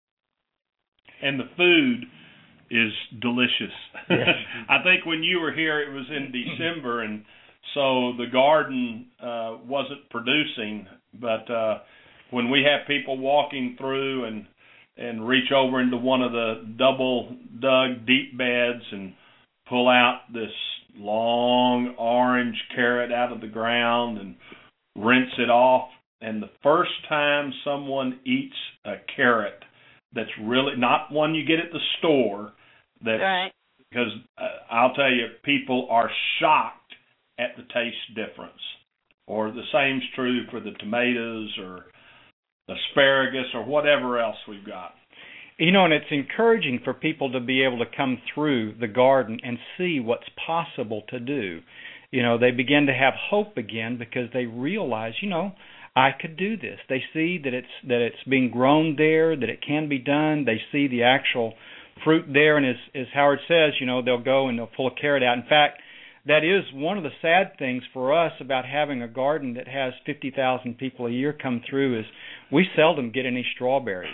And the food is delicious. Yes. I think when you were here, it was in December, and so the garden uh, wasn't producing. But uh, when we have people walking through and and reach over into one of the double dug deep beds and pull out this long orange carrot out of the ground and rinse it off, and the first time someone eats a carrot that's really not one you get at the store, that's right. Because uh, I'll tell you, people are shocked at the taste difference. Or the same's true for the tomatoes or asparagus or whatever else we've got. You know, and it's encouraging for people to be able to come through the garden and see what's possible to do. You know, they begin to have hope again because they realize, you know, I could do this. They see that it's that it's being grown there, that it can be done. They see the actual fruit there, and as, as Howard says, you know, they'll go and they'll pull a carrot out. In fact, that is one of the sad things for us about having a garden that has fifty thousand people a year come through is we seldom get any strawberries.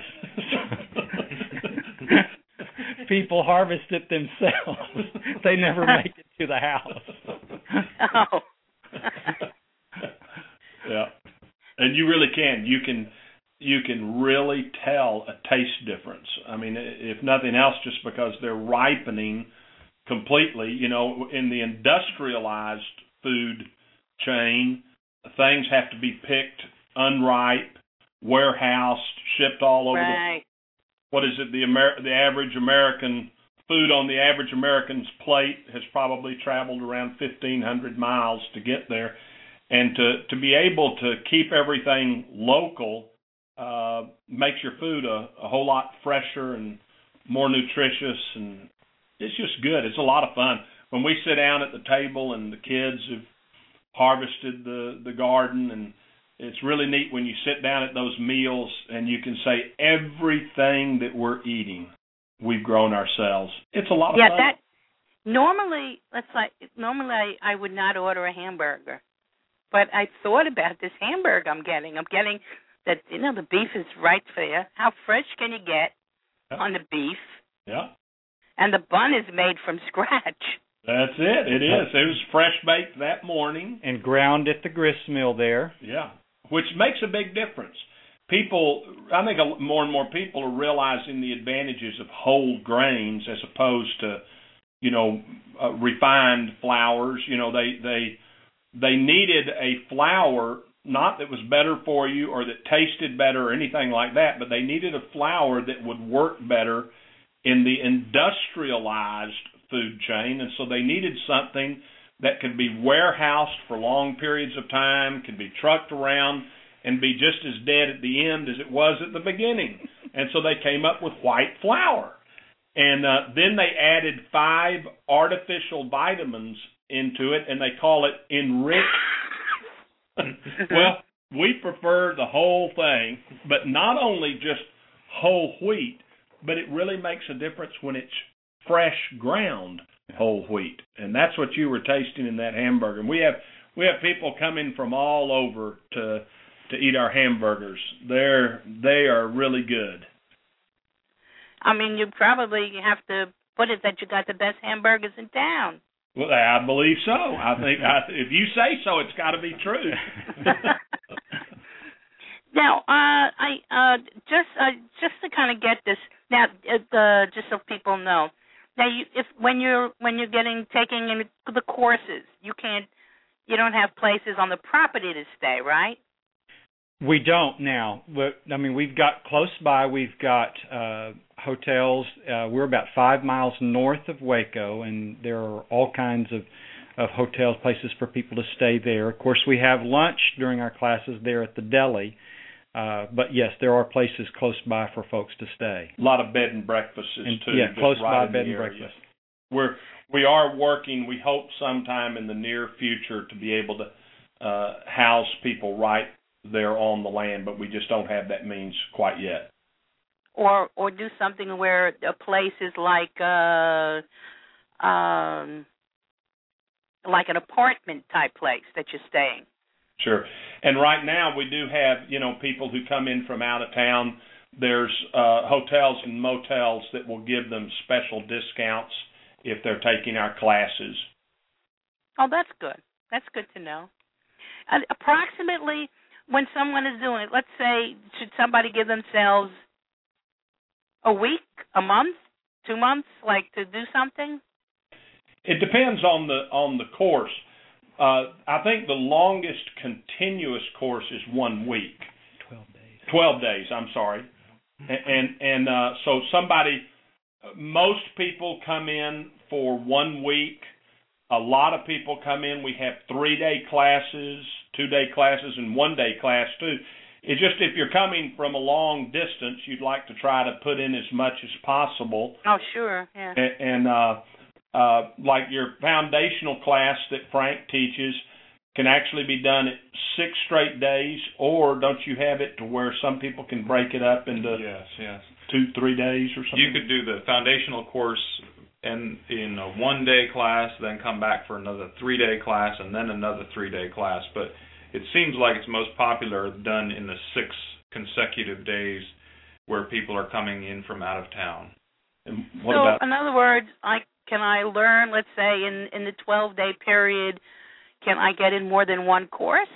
People harvest it themselves. They never make it to the house. Oh. Yeah. And you really can. You can you can really tell a taste difference. I mean, if nothing else, just because they're ripening completely. You know, in the industrialized food chain, things have to be picked unripe, warehoused, shipped all over right. the what is it, the Amer- the average American food on the average American's plate has probably traveled around fifteen hundred miles to get there. And to, to be able to keep everything local uh, makes your food a, a whole lot fresher and more nutritious, and it's just good. It's a lot of fun. When we sit down at the table and the kids have harvested the, the garden, and it's really neat when you sit down at those meals and you can say everything that we're eating, we've grown ourselves. It's a lot of yeah, fun. Yeah, that normally, let's like normally I, I would not order a hamburger. But I thought about this hamburger I'm getting. I'm getting that, you know, the beef is right there. How fresh can you get yeah. on the beef? Yeah. And the bun is made from scratch. That's it. It is. It was fresh baked that morning. And ground at the grist mill there. Yeah. Which makes a big difference. People, I think more and more people are realizing the advantages of whole grains as opposed to, you know, uh, refined flours. You know, they, they, They needed a flour, not that was better for you or that tasted better or anything like that, but they needed a flour that would work better in the industrialized food chain. And so they needed something that could be warehoused for long periods of time, could be trucked around, and be just as dead at the end as it was at the beginning. And so they came up with white flour. And uh, then they added five artificial vitamins into it, and they call it enriched. Well, we prefer the whole thing, but not only just whole wheat, but it really makes a difference when it's fresh ground whole wheat, and that's what you were tasting in that hamburger. And we have we have people coming from all over to to eat our hamburgers. They're they are really good. I mean, you probably have to put it that you got the best hamburgers in town. Well, I believe so. I think I, if you say so, it's got to be true. Now, uh, I uh, just uh, just to kind of get this now, uh, just so people know. Now, you, if when you're when you're getting taking in the courses, you can't you don't have places on the property to stay, right? We don't now. But, I mean, we've got close by, we've got uh, hotels. Uh, we're about five miles north of Waco, and there are all kinds of, of hotels, places for people to stay there. Of course, we have lunch during our classes there at the deli. Uh, but, yes, there are places close by for folks to stay. A lot of bed and breakfasts, and, too. Yeah, close right by bed and area. breakfast. We're, we are working, we hope sometime in the near future to be able to uh, house people right there on the land, but we just don't have that means quite yet. Or or do something where a place is like uh, um, like an apartment type place that you're staying. Sure. And right now we do have, you know, people who come in from out of town. There's uh, hotels and motels that will give them special discounts if they're taking our classes. Oh, that's good. That's good to know. Uh, approximately, when someone is doing it, let's say, should somebody give themselves a week, a month, two months, like to do something? It depends on the on the course. Uh, I think the longest continuous course is one week. Twelve days. Twelve days. I'm sorry. And and, and uh, so somebody, most people come in for one week. A lot of people come in. We have three-day classes, two-day classes, and one-day class, too. It's just if you're coming from a long distance, you'd like to try to put in as much as possible. Oh, sure, yeah. And, and uh, uh, like your foundational class that Frank teaches can actually be done at six straight days, or don't you have it to where some people can break it up into yes, yes. two, three days or something? You could do the foundational course and in a one-day class, then come back for another three-day class, and then another three-day class. But it seems like it's most popular done in the six consecutive days where people are coming in from out of town. And what so, about? in other words, I can I learn, let's say, in, in the twelve-day period, can I get in more than one course?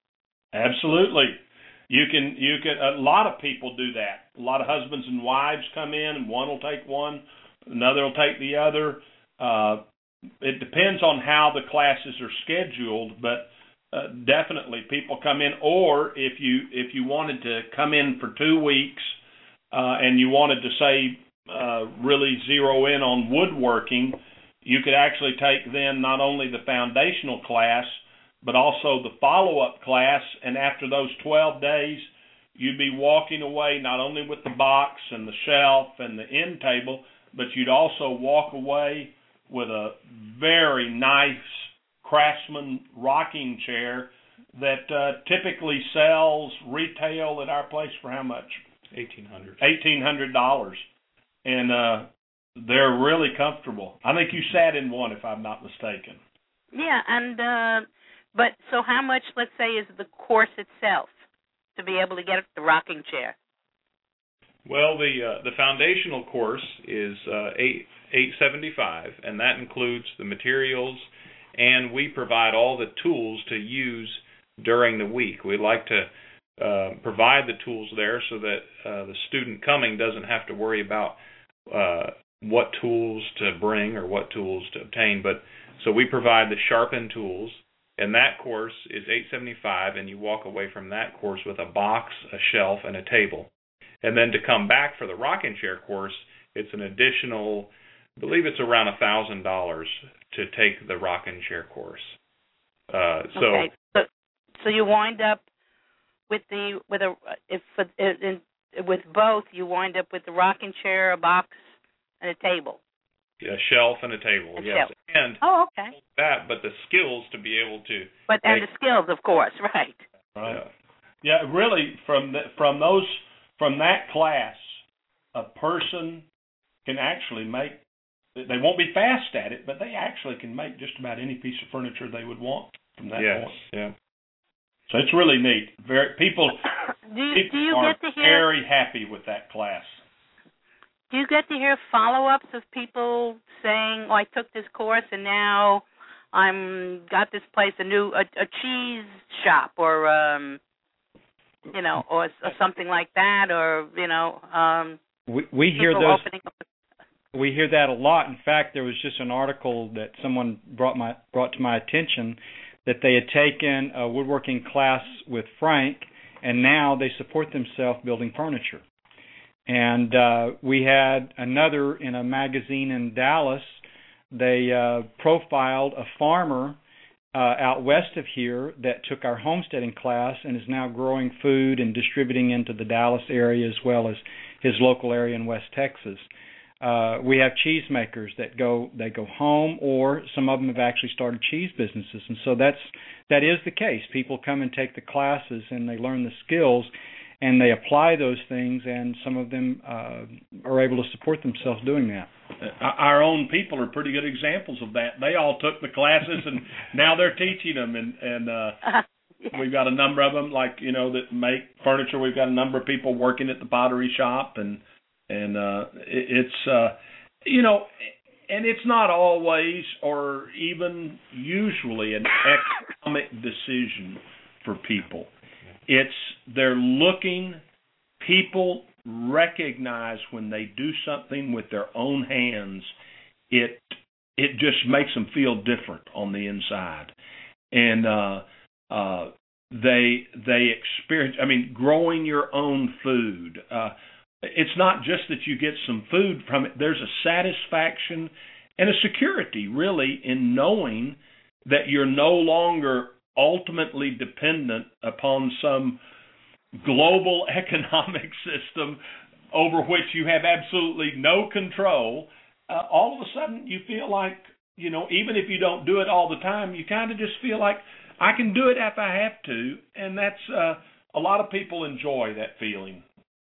Absolutely. You can. You can. A lot of people do that. A lot of husbands and wives come in, and one will take one. Another will take the other. Uh, it depends on how the classes are scheduled, but uh, definitely people come in. Or if you if you wanted to come in for two weeks uh, and you wanted to say uh, really zero in on woodworking, you could actually take then not only the foundational class but also the follow-up class. And after those twelve days, you'd be walking away not only with the box and the shelf and the end table, but you'd also walk away with a very nice Craftsman rocking chair that uh, typically sells retail at our place for how much? eighteen hundred dollars. eighteen hundred dollars. And uh, they're really comfortable. I think you sat in one, if I'm not mistaken. Yeah, and uh, but so how much, let's say, is the course itself to be able to get the rocking chair? Well, the uh, the foundational course is uh, eight eight seventy five, and that includes the materials, and we provide all the tools to use during the week. We like to uh, provide the tools there so that uh, the student coming doesn't have to worry about uh, what tools to bring or what tools to obtain. But so we provide the sharpened tools, and that course is eight seventy five, and you walk away from that course with a box, a shelf, and a table. And then to come back for the rocking chair course, it's an additional, I believe it's around one thousand dollars to take the rocking chair course. Uh, so, okay. so so you wind up with the with a if in, with both you wind up with the rocking chair, a box, and a table. A shelf and a table, a yes. Shelf. And oh, okay. that, but the skills to be able to. But and the skills, of course, right. Right. Yeah, yeah really, from the, from those. From that class, a person can actually make, they won't be fast at it, but they actually can make just about any piece of furniture they would want from that yes, point. Yeah. So it's really neat. Very people, do you, people do you are get to hear, very happy with that class. Do you get to hear follow-ups of people saying, oh, I took this course and now I'm got this place, a new, a, a cheese shop or, um, you know, or, or something like that, or you know, um, we we hear those. Opening up. We hear that a lot. In fact, there was just an article that someone brought my brought to my attention that they had taken a woodworking class with Frank, and now they support themselves building furniture. And uh, we had another in a magazine in Dallas. They uh, profiled a farmer uh, out west of here that took our homesteading class and is now growing food and distributing into the Dallas area as well as his local area in West Texas. Uh, we have cheesemakers that go they go home, or some of them have actually started cheese businesses, and so that's that is the case. People come and take the classes and they learn the skills, and they apply those things, and some of them uh, are able to support themselves doing that. Our own people are pretty good examples of that. They all took the classes, and now they're teaching them, and and uh, yeah. We've got a number of them, like you know, that make furniture. We've got a number of people working at the pottery shop, and. And uh, it's, uh, you know, and it's not always or even usually an economic decision for people. It's they're looking, people recognize when they do something with their own hands, it it just makes them feel different on the inside. And uh, uh, they they experience, I mean, growing your own food, uh it's not just that you get some food from it. There's a satisfaction and a security, really, in knowing that you're no longer ultimately dependent upon some global economic system over which you have absolutely no control. Uh, all of a sudden, you feel like, you know, even if you don't do it all the time, you kind of just feel like, I can do it if I have to. And that's uh, a lot of people enjoy that feeling.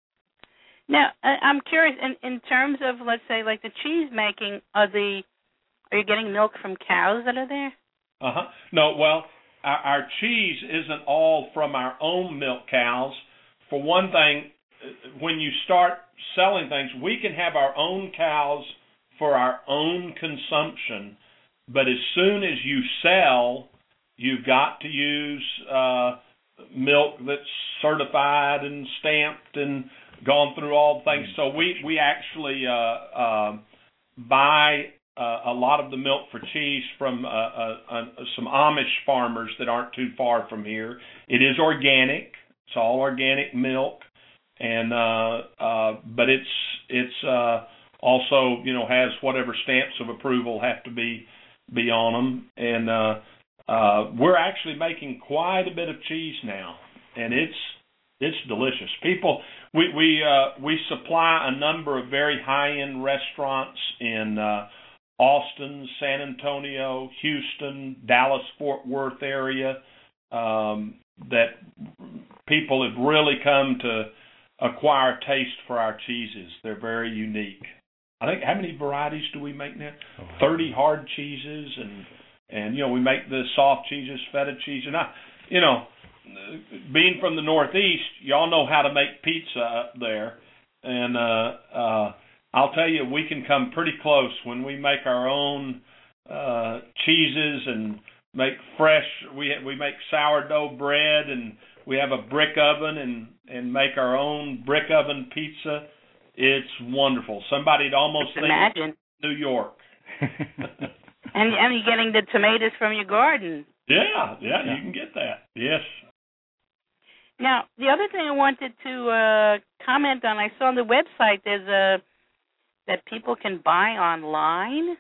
Now, I'm curious, in, in terms of, let's say, like the cheese making, are the are you getting milk from cows that are there? Uh-huh. No, well, our, our cheese isn't all from our own milk cows. For one thing, when you start selling things, we can have our own cows for our own consumption, but as soon as you sell, you've got to use uh, milk that's certified and stamped and gone through all the things. So we, we actually uh, uh, buy uh, a lot of the milk for cheese from uh, uh, uh, some Amish farmers that aren't too far from here. It is organic. It's all organic milk, and uh, uh, but it's it's uh, also, you know, has whatever stamps of approval have to be be on them. And uh, uh, we're actually making quite a bit of cheese now, and it's it's delicious. People. We we uh, we supply a number of very high-end restaurants in uh, Austin, San Antonio, Houston, Dallas, Fort Worth area um, that people have really come to acquire a taste for our cheeses. They're very unique. I think, how many varieties do we make now? Oh, thirty hard cheeses, and and you know, we make the soft cheeses, feta cheese, and I, you know. Being from the Northeast, y'all know how to make pizza up there, and uh, uh, I'll tell you, we can come pretty close when we make our own uh, cheeses and make fresh. We we make sourdough bread, and we have a brick oven, and and make our own brick oven pizza. It's wonderful. Somebody'd almost think imagine New York. and and you're getting the tomatoes from your garden. Yeah, yeah, you can get that. Yes. Now, the other thing I wanted to uh, comment on, I saw on the website there's a that people can buy online.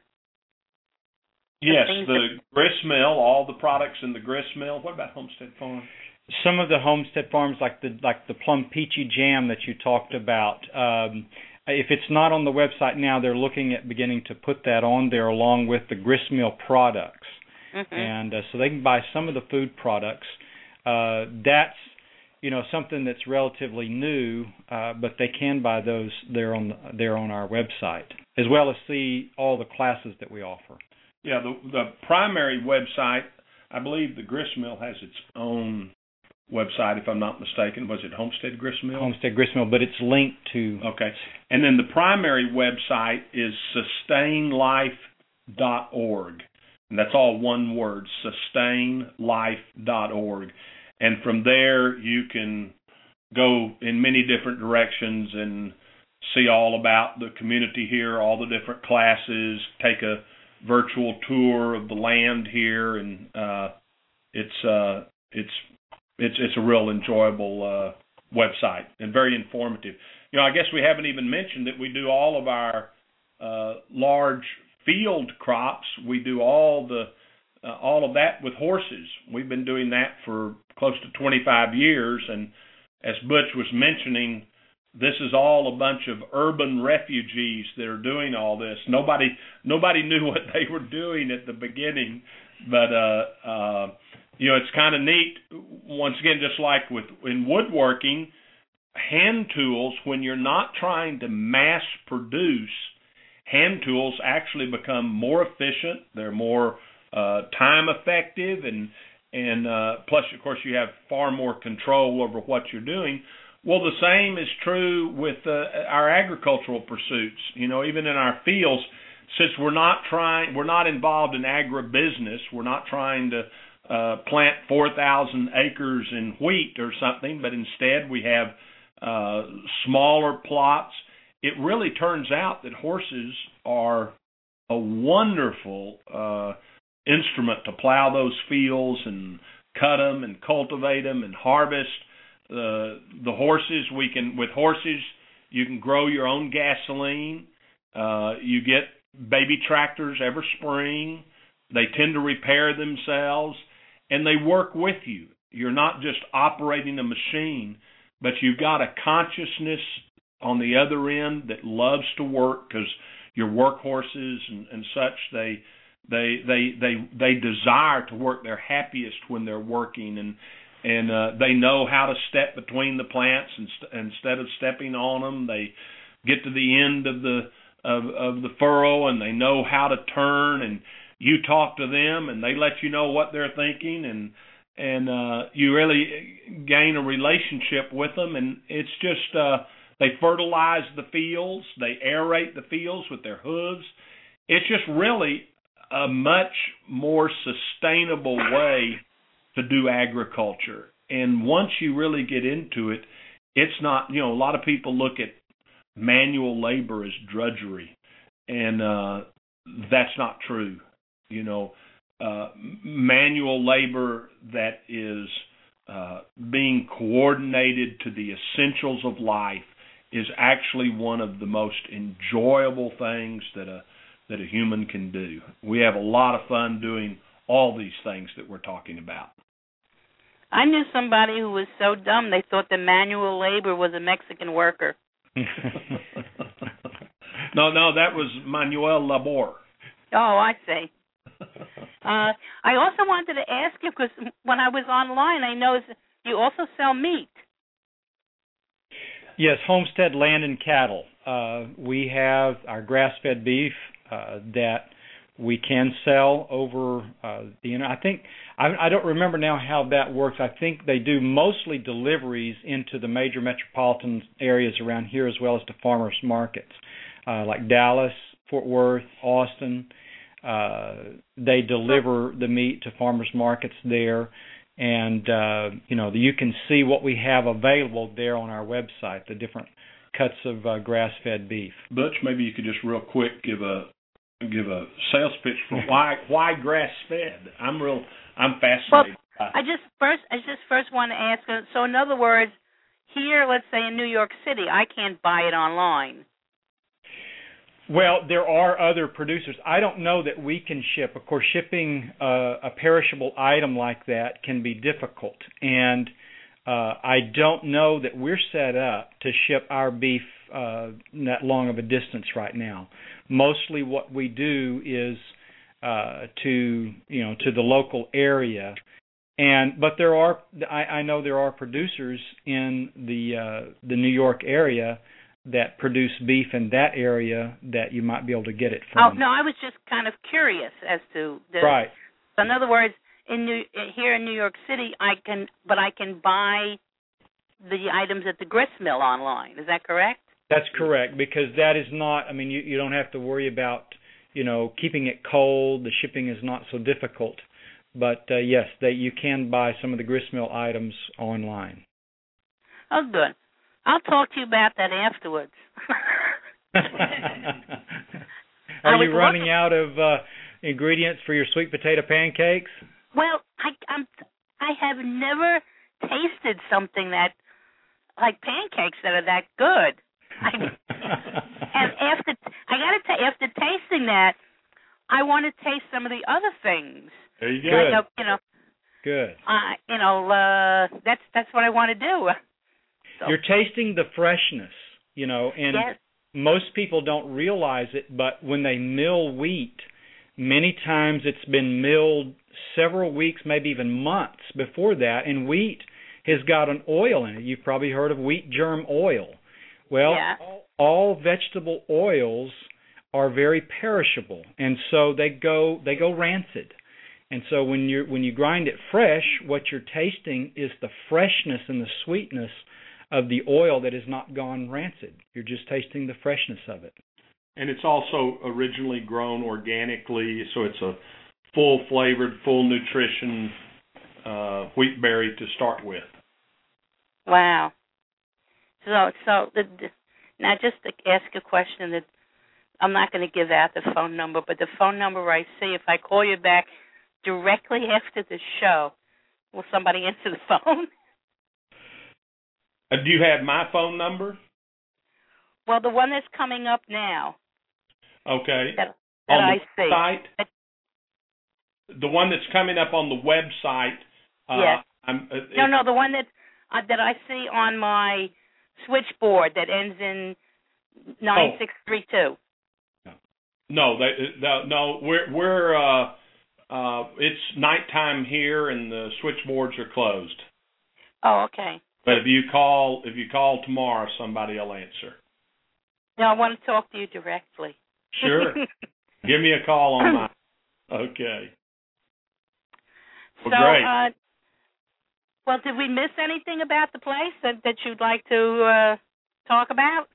Yes, the, the grist mill, all the products in the grist mill. What about Homestead Farm? Some of the Homestead Farms, like the like the plum peachy jam that you talked about. Um, if it's not on the website now, they're looking at beginning to put that on there along with the grist mill products, mm-hmm. and uh, so they can buy some of the food products. Uh, that's you know, something that's relatively new, uh, but they can buy those there on the, there on our website, as well as see all the classes that we offer. Yeah, the the primary website, I believe the grist mill has its own website, if I'm not mistaken. Was it Homestead Grist Mill? Homestead Grist Mill, but it's linked to... Okay. And then the primary website is sustain life dot org. And that's all one word, sustain life dot org. And from there, you can go in many different directions and see all about the community here, all the different classes, take a virtual tour of the land here, and uh, it's uh, it's it's it's a real enjoyable uh, website and very informative. You know, I guess we haven't even mentioned that we do all of our uh, large field crops. We do all the uh, all of that with horses. We've been doing that for close to twenty-five years, and as Butch was mentioning, this is all a bunch of urban refugees that are doing all this. Nobody nobody knew what they were doing at the beginning, but uh, uh, you know, it's kind of neat. Once again, just like with in woodworking, hand tools, when you're not trying to mass produce, hand tools actually become more efficient. They're more uh, time effective, and and uh, plus, of course, you have far more control over what you're doing. Well, the same is true with uh, our agricultural pursuits. You know, even in our fields, since we're not trying, we're not involved in agribusiness. We're not trying to uh, plant four thousand acres in wheat or something, but instead we have uh, smaller plots. It really turns out that horses are a wonderful uh, instrument to plow those fields and cut them and cultivate them and harvest. Uh, the horses, we can, with horses, you can grow your own gasoline. Uh, you get baby tractors every spring. They tend to repair themselves, and they work with you. You're not just operating a machine, but you've got a consciousness on the other end that loves to work, because your workhorses and, and such, they they they they they desire to work. They're happiest when they're working, and and uh, they know how to step between the plants, and st- instead of stepping on them, they get to the end of the of, of the furrow, and they know how to turn. And you talk to them, and they let you know what they're thinking, and and uh, you really gain a relationship with them. And it's just uh, they fertilize the fields, they aerate the fields with their hooves. It's just really a much more sustainable way to do agriculture. And once you really get into it, it's not, you know, a lot of people look at manual labor as drudgery, and uh, that's not true. You know, uh, manual labor that is uh, being coordinated to the essentials of life is actually one of the most enjoyable things that a that a human can do. We have a lot of fun doing all these things that we're talking about. I knew somebody who was so dumb they thought the manual labor was a Mexican worker. no, no, that was Manuel Labor. Oh, I see. uh, I also wanted to ask you, because when I was online, I noticed you also sell meat. Yes, Homestead Land and Cattle. Uh, we have our grass-fed beef uh, that we can sell over uh, the internet. I think I, I don't remember now how that works. I think they do mostly deliveries into the major metropolitan areas around here, as well as to farmers markets uh, like Dallas, Fort Worth, Austin. Uh, they deliver the meat to farmers markets there, and uh, you know you can see what we have available there on our website, the different cuts of uh, grass-fed beef. Butch, maybe you could just real quick give a give a sales pitch for why why grass-fed. I'm real I'm fascinated. Well, I just first I just first want to ask. So in other words, here, let's say in New York City, I can't buy it online. Well, there are other producers. I don't know that we can ship. Of course, shipping uh, a perishable item like that can be difficult, and uh, I don't know that we're set up to ship our beef uh, that long of a distance right now. Mostly, what we do is uh, to you know to the local area, and but there are I, I know there are producers in the uh, the New York area that produce beef in that area that you might be able to get it from. Oh no, I was just kind of curious as to the. Right. So in other words, in New, here in New York City, I can, but I can buy the items at the grist mill online. Is that correct? That's correct, because that is not. I mean, you, you don't have to worry about you know keeping it cold. The shipping is not so difficult. But uh, yes, that you can buy some of the grist mill items online. Oh, good. I'll talk to you about that afterwards. Are you running looking... out of uh, ingredients for your sweet potato pancakes? Well, I, I'm I have never tasted something that, like pancakes that are that good. I, and after, I got to say, after tasting that, I want to taste some of the other things. There you go. Like, you know, Good. Uh, you know, uh, that's that's what I want to do. So. You're tasting the freshness, you know, and yes. most people don't realize it, but when they mill wheat, many times it's been milled several weeks, maybe even months before that, and wheat has got an oil in it. You've probably heard of wheat germ oil. Well, yeah. all, all vegetable oils are very perishable, and so they go they go rancid. And so when you when you grind it fresh, what you're tasting is the freshness and the sweetness of the oil that has not gone rancid. You're just tasting the freshness of it. And it's also originally grown organically, so it's a full-flavored, full nutrition uh, wheat berry to start with. Wow. So so the, the, now just to ask a question that I'm not going to give out the phone number, but the phone number I see, if I call you back directly after the show, will somebody answer the phone? Uh, do you have my phone number? Well, the one that's coming up now. Okay. That, that on I the see. Website, the one that's coming up on the website. Uh, yes. I'm, uh, no, no, the one that uh, that I see on my switchboard that ends in nine six three two. No, they, no, no. We're we're. Uh, Uh, it's nighttime here, and the switchboards are closed. Oh, okay. But if you call, if you call tomorrow, somebody will answer. No, I want to talk to you directly. Sure. Give me a call on my. Okay. Well, so, great. Uh, well, did we miss anything about the place that, that you'd like to uh, talk about?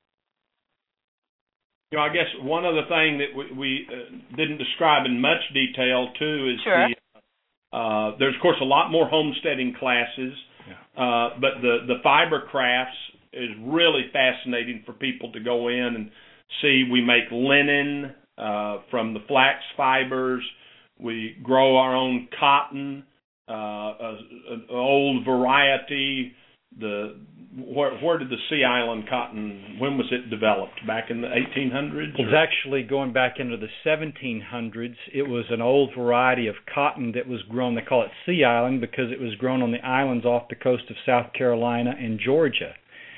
You know, I guess one other thing that we, we uh, didn't describe in much detail too is sure. the uh, there's of course a lot more homesteading classes, yeah. uh, but the the fiber crafts is really fascinating for people to go in and see. We make linen uh, from the flax fibers. We grow our own cotton, uh, a, an old variety. The where, where did the Sea Island cotton, when was it developed? Back in the eighteen hundreds? It was actually going back into the seventeen hundreds. It was an old variety of cotton that was grown. They call it Sea Island because it was grown on the islands off the coast of South Carolina and Georgia.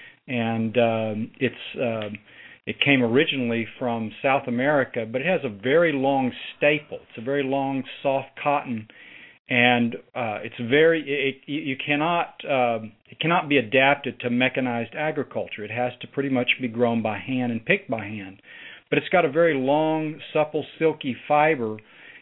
And um, it's uh, it came originally from South America, but it has a very long staple. It's a very long, soft cotton. And uh, it's very it, it, you cannot uh, it cannot be adapted to mechanized agriculture. It has to pretty much be grown by hand and picked by hand. But it's got a very long, supple, silky fiber.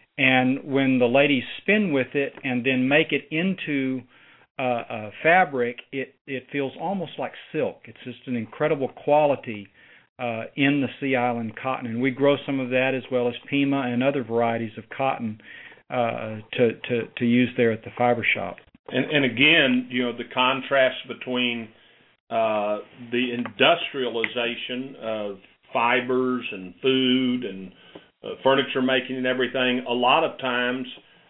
And when the ladies spin with it and then make it into uh, a fabric, it it feels almost like silk. It's just an incredible quality uh, in the Sea Island cotton. And we grow some of that as well as Pima and other varieties of cotton. Uh, to, to, to use there at the fiber shop. And, and again, you know, the contrast between uh, the industrialization of fibers and food and uh, furniture making and everything, a lot of times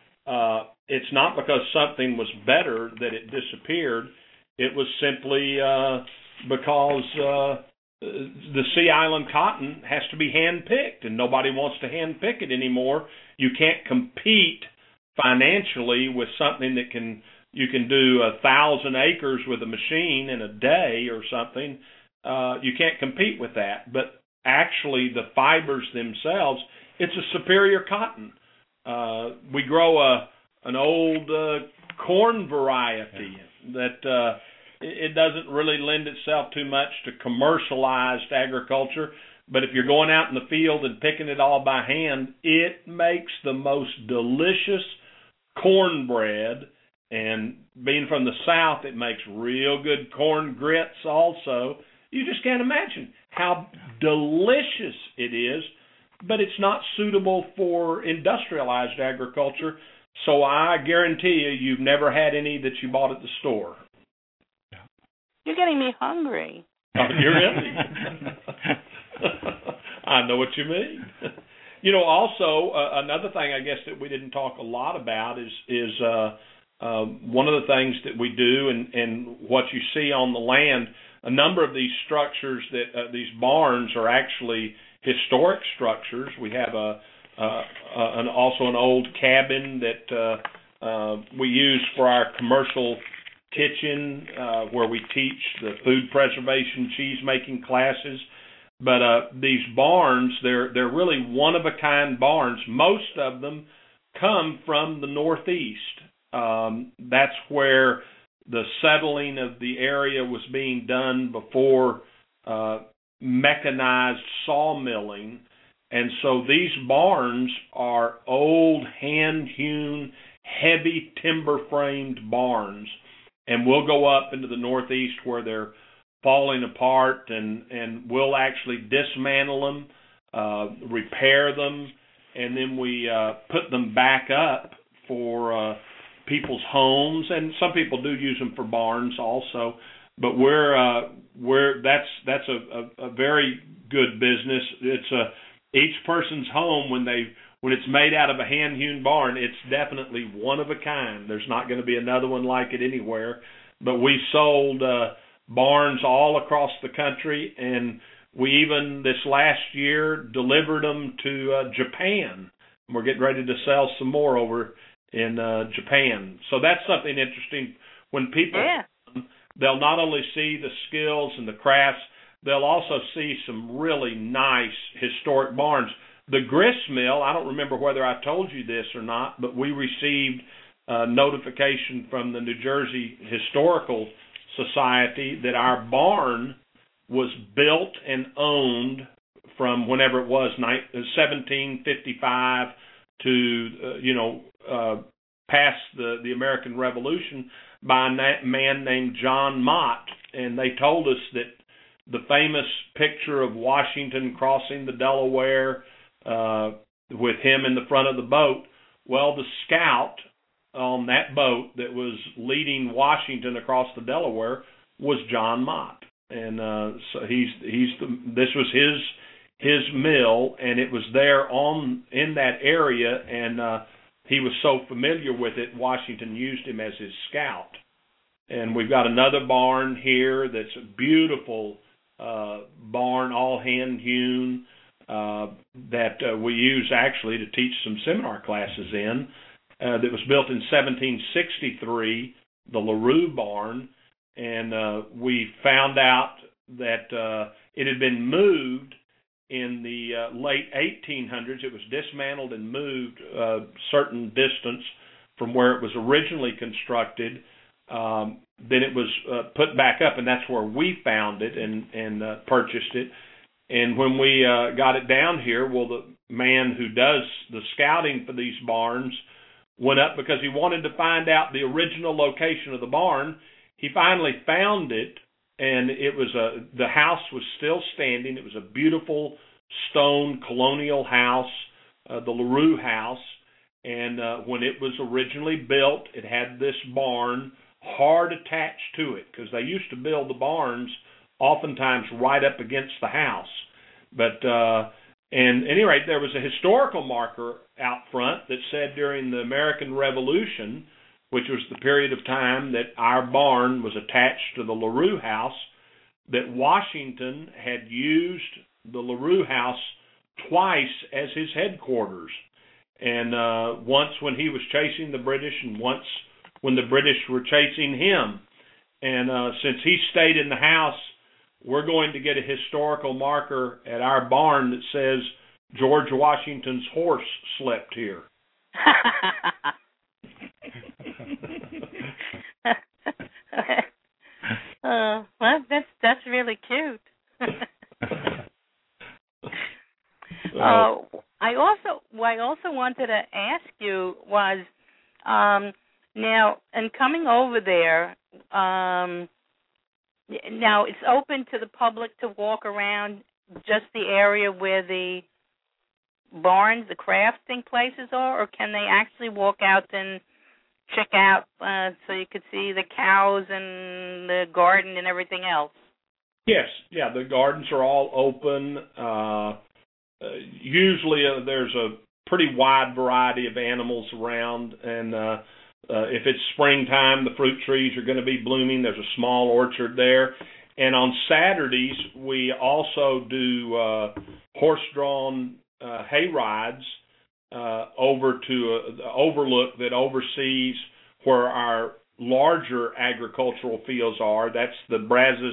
uh, it's not because something was better that it disappeared. It was simply uh, because uh, the Sea Island cotton has to be hand-picked, and nobody wants to hand-pick it anymore. You can't compete financially with something that can you can do a thousand acres with a machine in a day or something. Uh, you can't compete with that. But actually, the fibers themselves, it's a superior cotton. Uh, we grow a an old uh, corn variety that uh, it doesn't really lend itself too much to commercialized agriculture. But if you're going out in the field and picking it all by hand, it makes the most delicious cornbread. And being from the South, it makes real good corn grits also. You just can't imagine how delicious it is, but it's not suitable for industrialized agriculture. So I guarantee you, you've never had any that you bought at the store. You're getting me hungry. Oh, you're really? I know what you mean. You know, also uh, another thing I guess that we didn't talk a lot about is is uh, uh, one of the things that we do, and, and what you see on the land, a number of these structures, that uh, these barns are actually historic structures. We have a, uh, uh, an, also an old cabin that uh, uh, we use for our commercial kitchen, uh, where we teach the food preservation, cheese making classes. But uh, these barns, they're they're really one of a kind barns. Most of them come from the Northeast. Um, that's where the settling of the area was being done before uh, mechanized sawmilling. And so these barns are old, hand-hewn, heavy timber-framed barns. And we'll go up into the Northeast where they're falling apart, and, and we'll actually dismantle them, uh, repair them, and then we uh, put them back up for uh, people's homes. And some people do use them for barns also. But we're uh, we're that's that's a, a, a very good business. It's a each person's home when they when it's made out of a hand-hewn barn. It's definitely one of a kind. There's not going to be another one like it anywhere. But we sold uh, barns all across the country, and we even this last year delivered them to uh, Japan. We're getting ready to sell some more over in uh, Japan. So that's something interesting. When people yeah. They'll not only see the skills and the crafts, they'll also see some really nice historic barns. The grist mill, I don't remember whether I told you this or not, but we received uh, notification from the New Jersey Historical Society that our barn was built and owned from whenever it was, seventeen fifty-five to, uh, you know, uh, past the, the American Revolution, by a man named John Mott. And they told us that the famous picture of Washington crossing the Delaware uh, with him in the front of the boat, well, the scout on that boat that was leading Washington across the Delaware was John Mott. And uh, so he's he's the, this was his his mill, and it was there on in that area, and uh, he was so familiar with it, Washington used him as his scout. And we've got another barn here that's a beautiful uh, barn, all hand-hewn, uh, that uh, we use actually to teach some seminar classes in, uh, that was built in seventeen sixty-three, the LaRue barn. And uh, we found out that uh, it had been moved in the uh, late eighteen hundreds. It was dismantled and moved a certain distance from where it was originally constructed. Um, then it was uh, put back up, and that's where we found it and, and uh, purchased it. And when we uh, got it down here, well, the man who does the scouting for these barns went up because he wanted to find out the original location of the barn. He finally found it, and it was a the house was still standing. It was a beautiful stone colonial house, uh, the LaRue house. And uh, when it was originally built, it had this barn hard attached to it, because they used to build the barns oftentimes right up against the house. But uh, and at any rate, there was a historical marker out front that said during the American Revolution, which was the period of time that our barn was attached to the LaRue house, that Washington had used the LaRue house twice as his headquarters. And uh, once when he was chasing the British, and once when the British were chasing him. And uh, since he stayed in the house, we're going to get a historical marker at our barn that says George Washington's horse slept here. uh, well, that's that's really cute. uh, I also what I also wanted to ask you was, um, now, and coming over there, um, now it's open to the public to walk around just the area where the barns, the crafting places are, or can they actually walk out and check out uh, so you could see the cows and the garden and everything else? Yes, yeah, the gardens are all open. Uh, uh, usually uh, there's a pretty wide variety of animals around, and uh, uh, if it's springtime, the fruit trees are going to be blooming. There's a small orchard there. And on Saturdays, we also do uh, horse-drawn uh, hay rides uh, over to a, the overlook that oversees where our larger agricultural fields are. That's the Brazos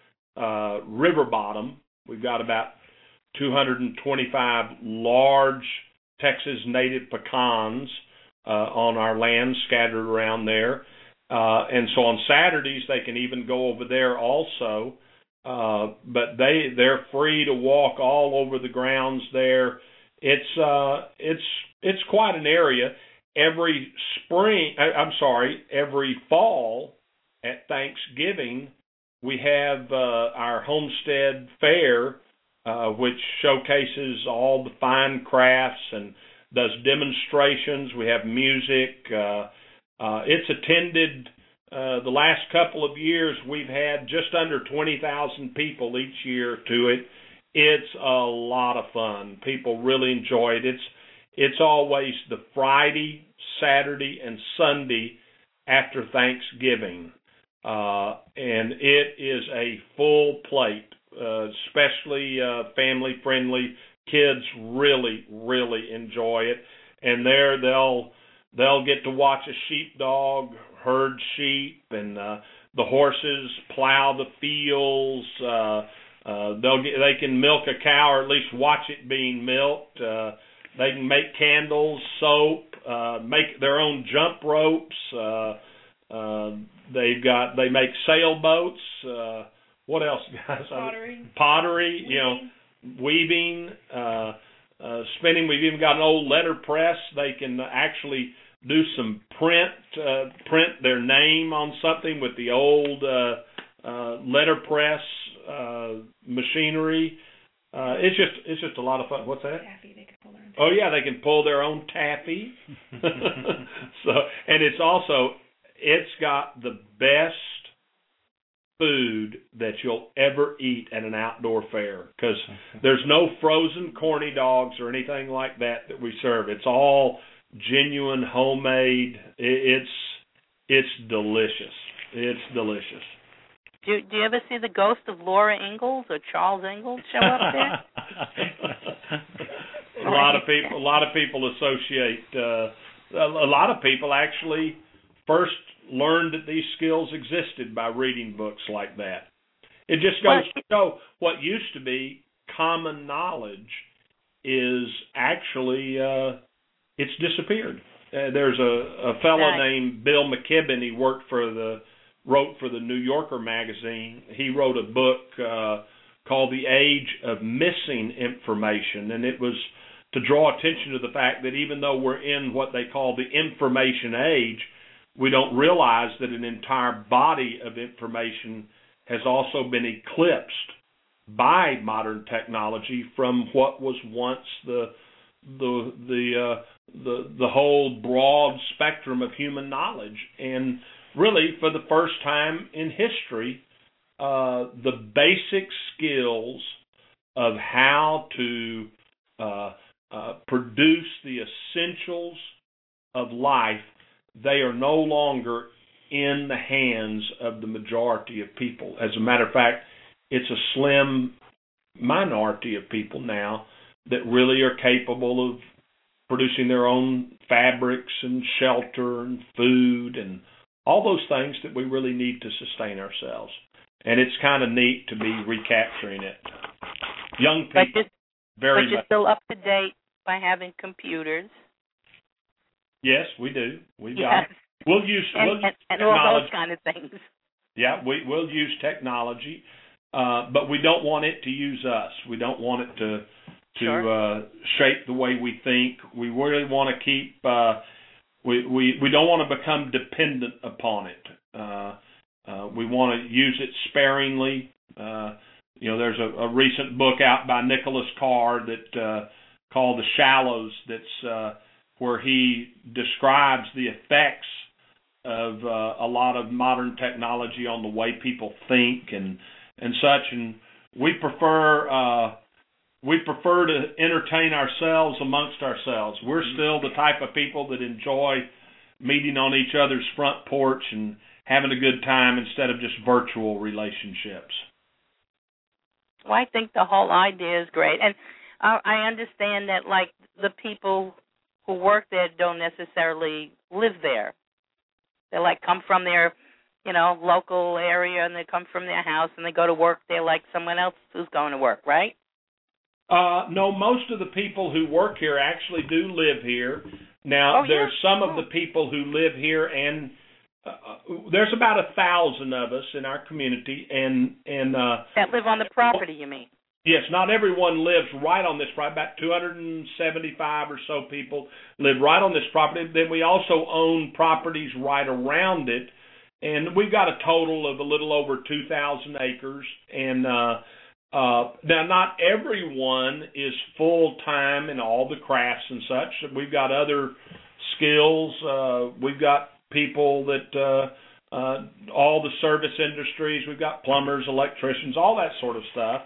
uh, River bottom. We've got about two hundred twenty-five large Texas native pecans uh, on our land scattered around there. Uh, and so on Saturdays, they can even go over there also. Uh, but they, they're free to walk all over the grounds there. It's, uh, it's, it's quite an area. Every spring, I, I'm sorry, every fall at Thanksgiving, we have uh, our Homestead Fair, uh, which showcases all the fine crafts and does demonstrations. We have music. Uh, uh, it's attended uh, the last couple of years. We've had just under twenty thousand people each year to it. It's a lot of fun. People really enjoy it. It's it's always the Friday, Saturday, and Sunday after Thanksgiving, uh, and it is a full plate, uh, especially uh, family friendly. Kids really, really enjoy it, and there they'll they'll get to watch a sheepdog herd sheep, and uh, the horses plow the fields. Uh, uh, they'll get, they can milk a cow, or at least watch it being milked. Uh, they can make candles, soap, uh, make their own jump ropes. Uh, uh, they've got they make sailboats. Uh, what else, guys? Pottery. Pottery. You know. Weaving, uh, uh, spinning. We've even got an old letter press. They can actually do some print, uh, print their name on something with the old uh, uh, letter press uh, machinery. Uh, it's just it's just a lot of fun. What's that? Taffy. They can pull their own taffy. Oh yeah, they can pull their own taffy. So, and it's also it's got the best food that you'll ever eat at an outdoor fair, because there's no frozen corny dogs or anything like that that we serve. It's all genuine, homemade. It's it's delicious. It's delicious. Do, do you ever see the ghost of Laura Ingalls or Charles Ingalls show up there? a lot of people. A lot of people associate. Uh, a, a lot of people actually first learned that these skills existed by reading books like that. It just goes to show what used to be common knowledge is actually uh, it's disappeared. Uh, there's a, a fellow right. named Bill McKibben. He worked for the wrote for the New Yorker magazine. He wrote a book uh, called The Age of Missing Information, and it was to draw attention to the fact that even though we're in what they call the information age, we don't realize that an entire body of information has also been eclipsed by modern technology from what was once the the the uh, the the whole broad spectrum of human knowledge. And really, for the first time in history, uh, the basic skills of how to uh, uh, produce the essentials of life, they are no longer in the hands of the majority of people. As a matter of fact, it's a slim minority of people now that really are capable of producing their own fabrics and shelter and food and all those things that we really need to sustain ourselves. And it's kind of neat to be recapturing it. Young people, but you're, very but you're much. still up to date by having computers. Yes, we do. We've Yes. got. We'll use and, we'll and, use and all technology. those kind of things. Yeah, we will use technology, uh, but we don't want it to use us. We don't want it to to Sure. uh, shape the way we think. We really want to keep. Uh, we we we don't want to become dependent upon it. Uh, uh, we want to use it sparingly. Uh, you know, there's a, a recent book out by Nicholas Carr that uh, called The Shallows. That's uh, where he describes the effects of uh, a lot of modern technology on the way people think and and such. And we prefer uh, we prefer to entertain ourselves amongst ourselves. We're still the type of people that enjoy meeting on each other's front porch and having a good time instead of just virtual relationships. Well, I think the whole idea is great. And uh, I understand that, like, the people who work there don't necessarily live there. They, like, come from their, you know, local area, and they come from their house, and they go to work there like someone else who's going to work, right? Uh, no, most of the people who work here actually do live here. Now, oh, there's yeah? some of oh. the people who live here, and uh, there's about a thousand of us in our community, and and uh, that live on the property, you mean? Yes, not everyone lives right on this property. About two hundred seventy-five or so people live right on this property. Then we also own properties right around it, and we've got a total of a little over two thousand acres. And uh, uh, now, not everyone is full-time in all the crafts and such. We've got other skills. Uh, we've got people that uh, uh, all the service industries. We've got plumbers, electricians, all that sort of stuff.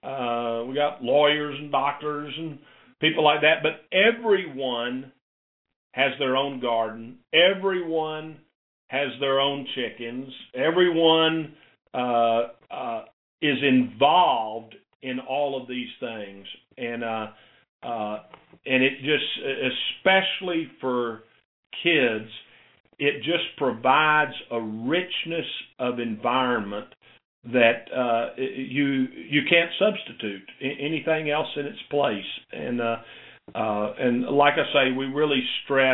Uh, we got lawyers and doctors and people like that, but everyone has their own garden. Everyone has their own chickens. Everyone uh, uh, is involved in all of these things, and uh, uh, and it just, especially for kids, it just provides a richness of environment that uh, you you can't substitute anything else in its place. And uh, uh, and like I say, we really stress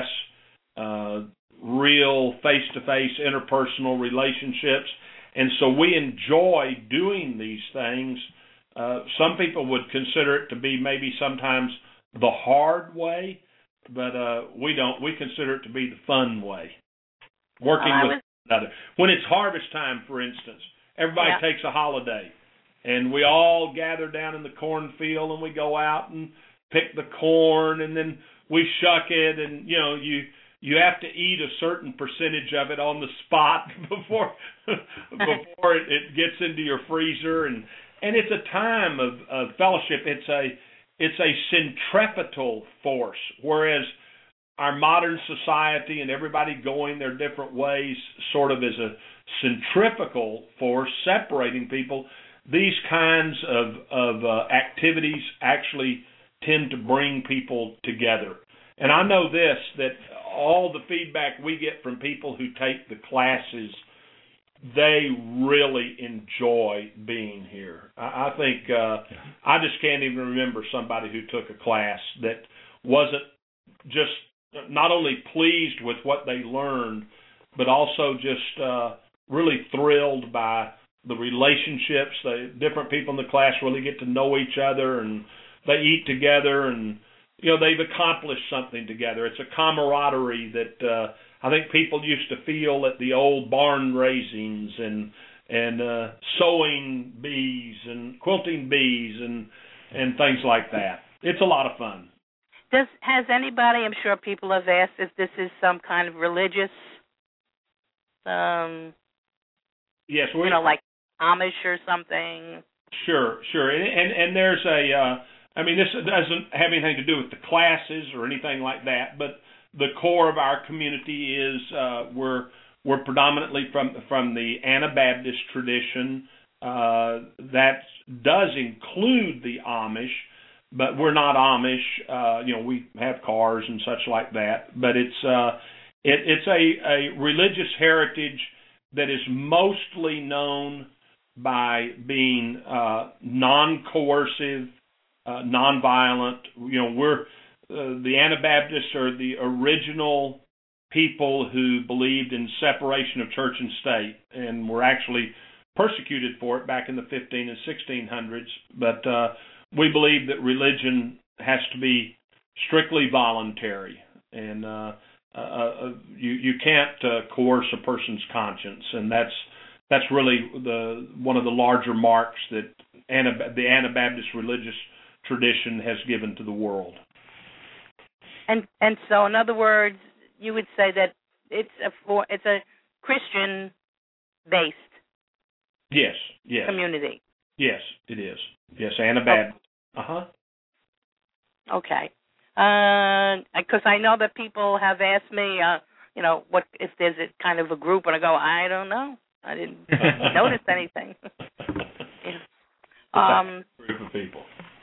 uh, real face-to-face interpersonal relationships, and so we enjoy doing these things. Uh, some people would consider it to be maybe sometimes the hard way, but uh, we don't. We consider it to be the fun way, working uh, with was- another. When it's harvest time, for instance, everybody yeah. takes a holiday, and we all gather down in the cornfield, and we go out and pick the corn, and then we shuck it, and you know you you have to eat a certain percentage of it on the spot before before it, it gets into your freezer, and and it's a time of, of fellowship. It's a it's a centripetal force, whereas our modern society and everybody going their different ways sort of is a centrifugal force separating people. These kinds of, of uh, activities actually tend to bring people together. And I know this, that all the feedback we get from people who take the classes, they really enjoy being here. I, I think uh, I just can't even remember somebody who took a class that wasn't just not only pleased with what they learned, but also just uh, really thrilled by the relationships. The different people in the class really get to know each other, and they eat together, and you know they've accomplished something together. It's a camaraderie that uh, I think people used to feel at the old barn raisings and and uh, sewing bees and quilting bees and and things like that. It's a lot of fun. Does has anybody? I'm sure people have asked if this is some kind of religious, um, yes, we you know, like Amish or something. Sure, sure, and and, and there's a. Uh, I mean, this doesn't have anything to do with the classes or anything like that, but the core of our community is uh, we're we're predominantly from from the Anabaptist tradition. Uh, that does include the Amish, but we're not Amish. Uh, you know, we have cars and such like that, but it's uh, it, it's a, a religious heritage that is mostly known by being uh, non-coercive, uh, non-violent. You know, we're uh, the Anabaptists are the original people who believed in separation of church and state, and were actually persecuted for it back in the fifteen and sixteen hundreds. But uh, we believe that religion has to be strictly voluntary, and uh, uh, you you can't uh, coerce a person's conscience, and that's that's really the one of the larger marks that Anab- the Anabaptist religious tradition has given to the world. And and so, in other words, you would say that it's a for, it's a Christian based Yes, yes. community. Yes, it is. Yes, Anabaptist. Oh. Uh-huh. Okay. Because uh, I know that people have asked me, uh, you know, what if there's a kind of a group, and I go, I don't know. I didn't notice anything. Yeah. Um, group of people.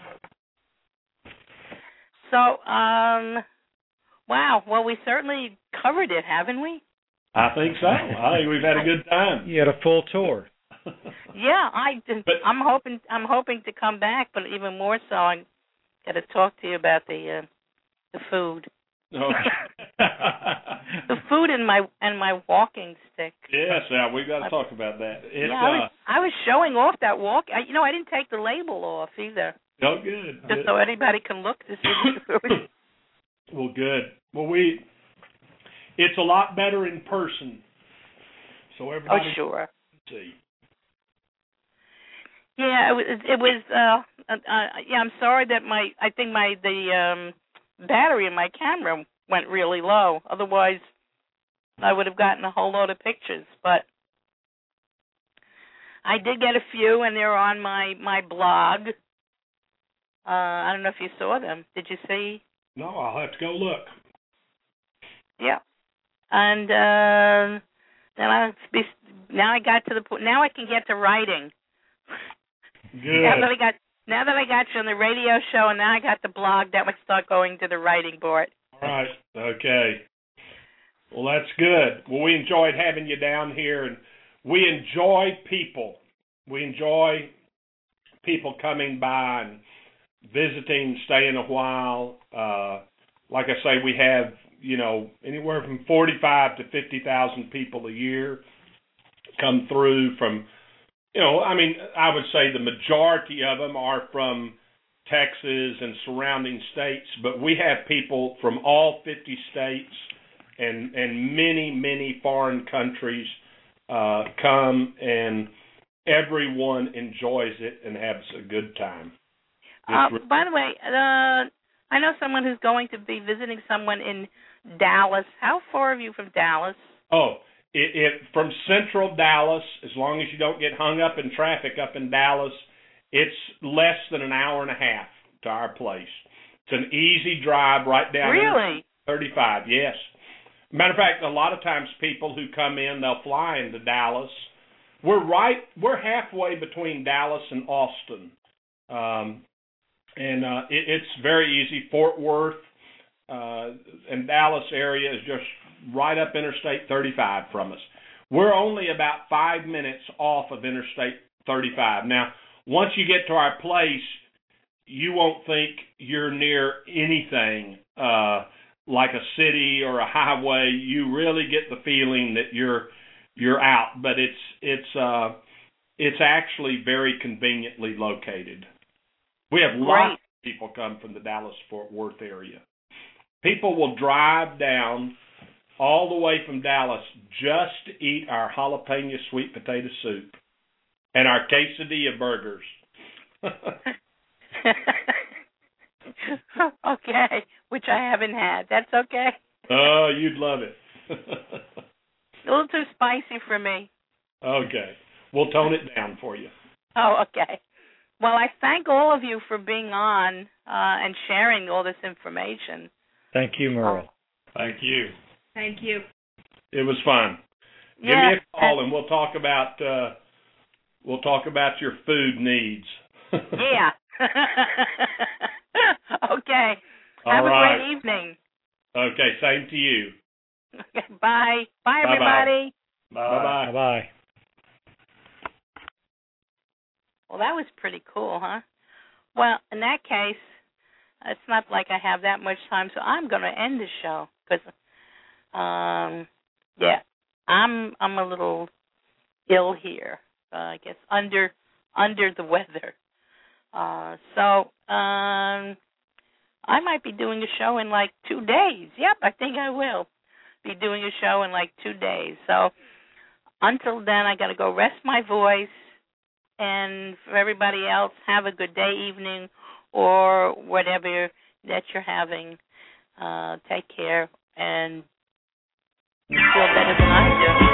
So, um, wow. Well, we certainly covered it, haven't we? I think so. I think we've had a good time. You had a full tour. Yeah, I. But, I'm hoping. I'm hoping to come back, but even more so, I got to talk to you about the uh, the food. Okay. The food and my and my walking stick. Yes, yeah, we've got to talk about that. It's, yeah, I was, uh, I was showing off that walk. I, you know, I didn't take the label off either. Oh, good. Just good. so anybody can look to see the food. Well, good. Well, we. It's a lot better in person, so everybody Oh, sure. can see. Yeah, it was. It was. Uh, uh, uh, yeah, I'm sorry that my. I think my the um, battery in my camera went really low. Otherwise, I would have gotten a whole load of pictures. But I did get a few, and they're on my my blog. Uh, I don't know if you saw them. Did you see? No, I'll have to go look. Yeah. And uh, then I now I got to the point. Now I can get to writing. Good. Now that I got now that I got you on the radio show, and now I got the blog, that would start going to the writing board. All right. Okay. Well, that's good. Well, we enjoyed having you down here, and we enjoy people. We enjoy people coming by and visiting, staying a while. Uh, like I say, we have, you know, anywhere from forty-five to fifty thousand people a year come through from, you know, I mean, I would say the majority of them are from Texas and surrounding states, but we have people from all fifty states and, and many, many foreign countries uh, come, and everyone enjoys it and has a good time. Uh, by the way, uh, I know someone who's going to be visiting someone in Dallas. How far are you from Dallas? Oh, it, it from central Dallas, as long as you don't get hung up in traffic up in Dallas, it's less than an hour and a half to our place. It's an easy drive right down Really? thirty-five, yes. Matter of fact, a lot of times people who come in, they'll fly into Dallas. We're right, we're halfway between Dallas and Austin. Um, and uh, it, it's very easy. Fort Worth uh, and Dallas area is just right up Interstate thirty-five from us. We're only about five minutes off of Interstate thirty-five. Now, once you get to our place, you won't think you're near anything uh, like a city or a highway. You really get the feeling that you're you're out, but it's it's uh, it's actually very conveniently located. We have lots of people come from the Dallas-Fort Worth area. People will drive down all the way from Dallas just to eat our jalapeno sweet potato soup and our quesadilla burgers. Okay, which I haven't had. That's okay. Oh, you'd love it. A little too spicy for me. Okay. We'll tone it down for you. Oh, okay. Well, I thank all of you for being on uh, and sharing all this information. Thank you, Merle. Thank you. Thank you. It was fun. Give yeah, me a call and we'll talk about uh, we'll talk about your food needs. Yeah. Okay. All Have right. a great evening. Okay, same to you. Okay, bye. Bye, Bye-bye. everybody. Bye-bye. Bye-bye. Well, that was pretty cool, huh? Well, in that case, it's not like I have that much time, so I'm going to end the show because, um, yeah, I'm I'm a little ill here. Uh, I guess under under the weather. Uh, so um, I might be doing a show in like two days. Yep, I think I will be doing a show in like two days. So until then, I got to go rest my voice. And for everybody else, have a good day, evening, or whatever that you're having. Uh, take care and feel better than I do.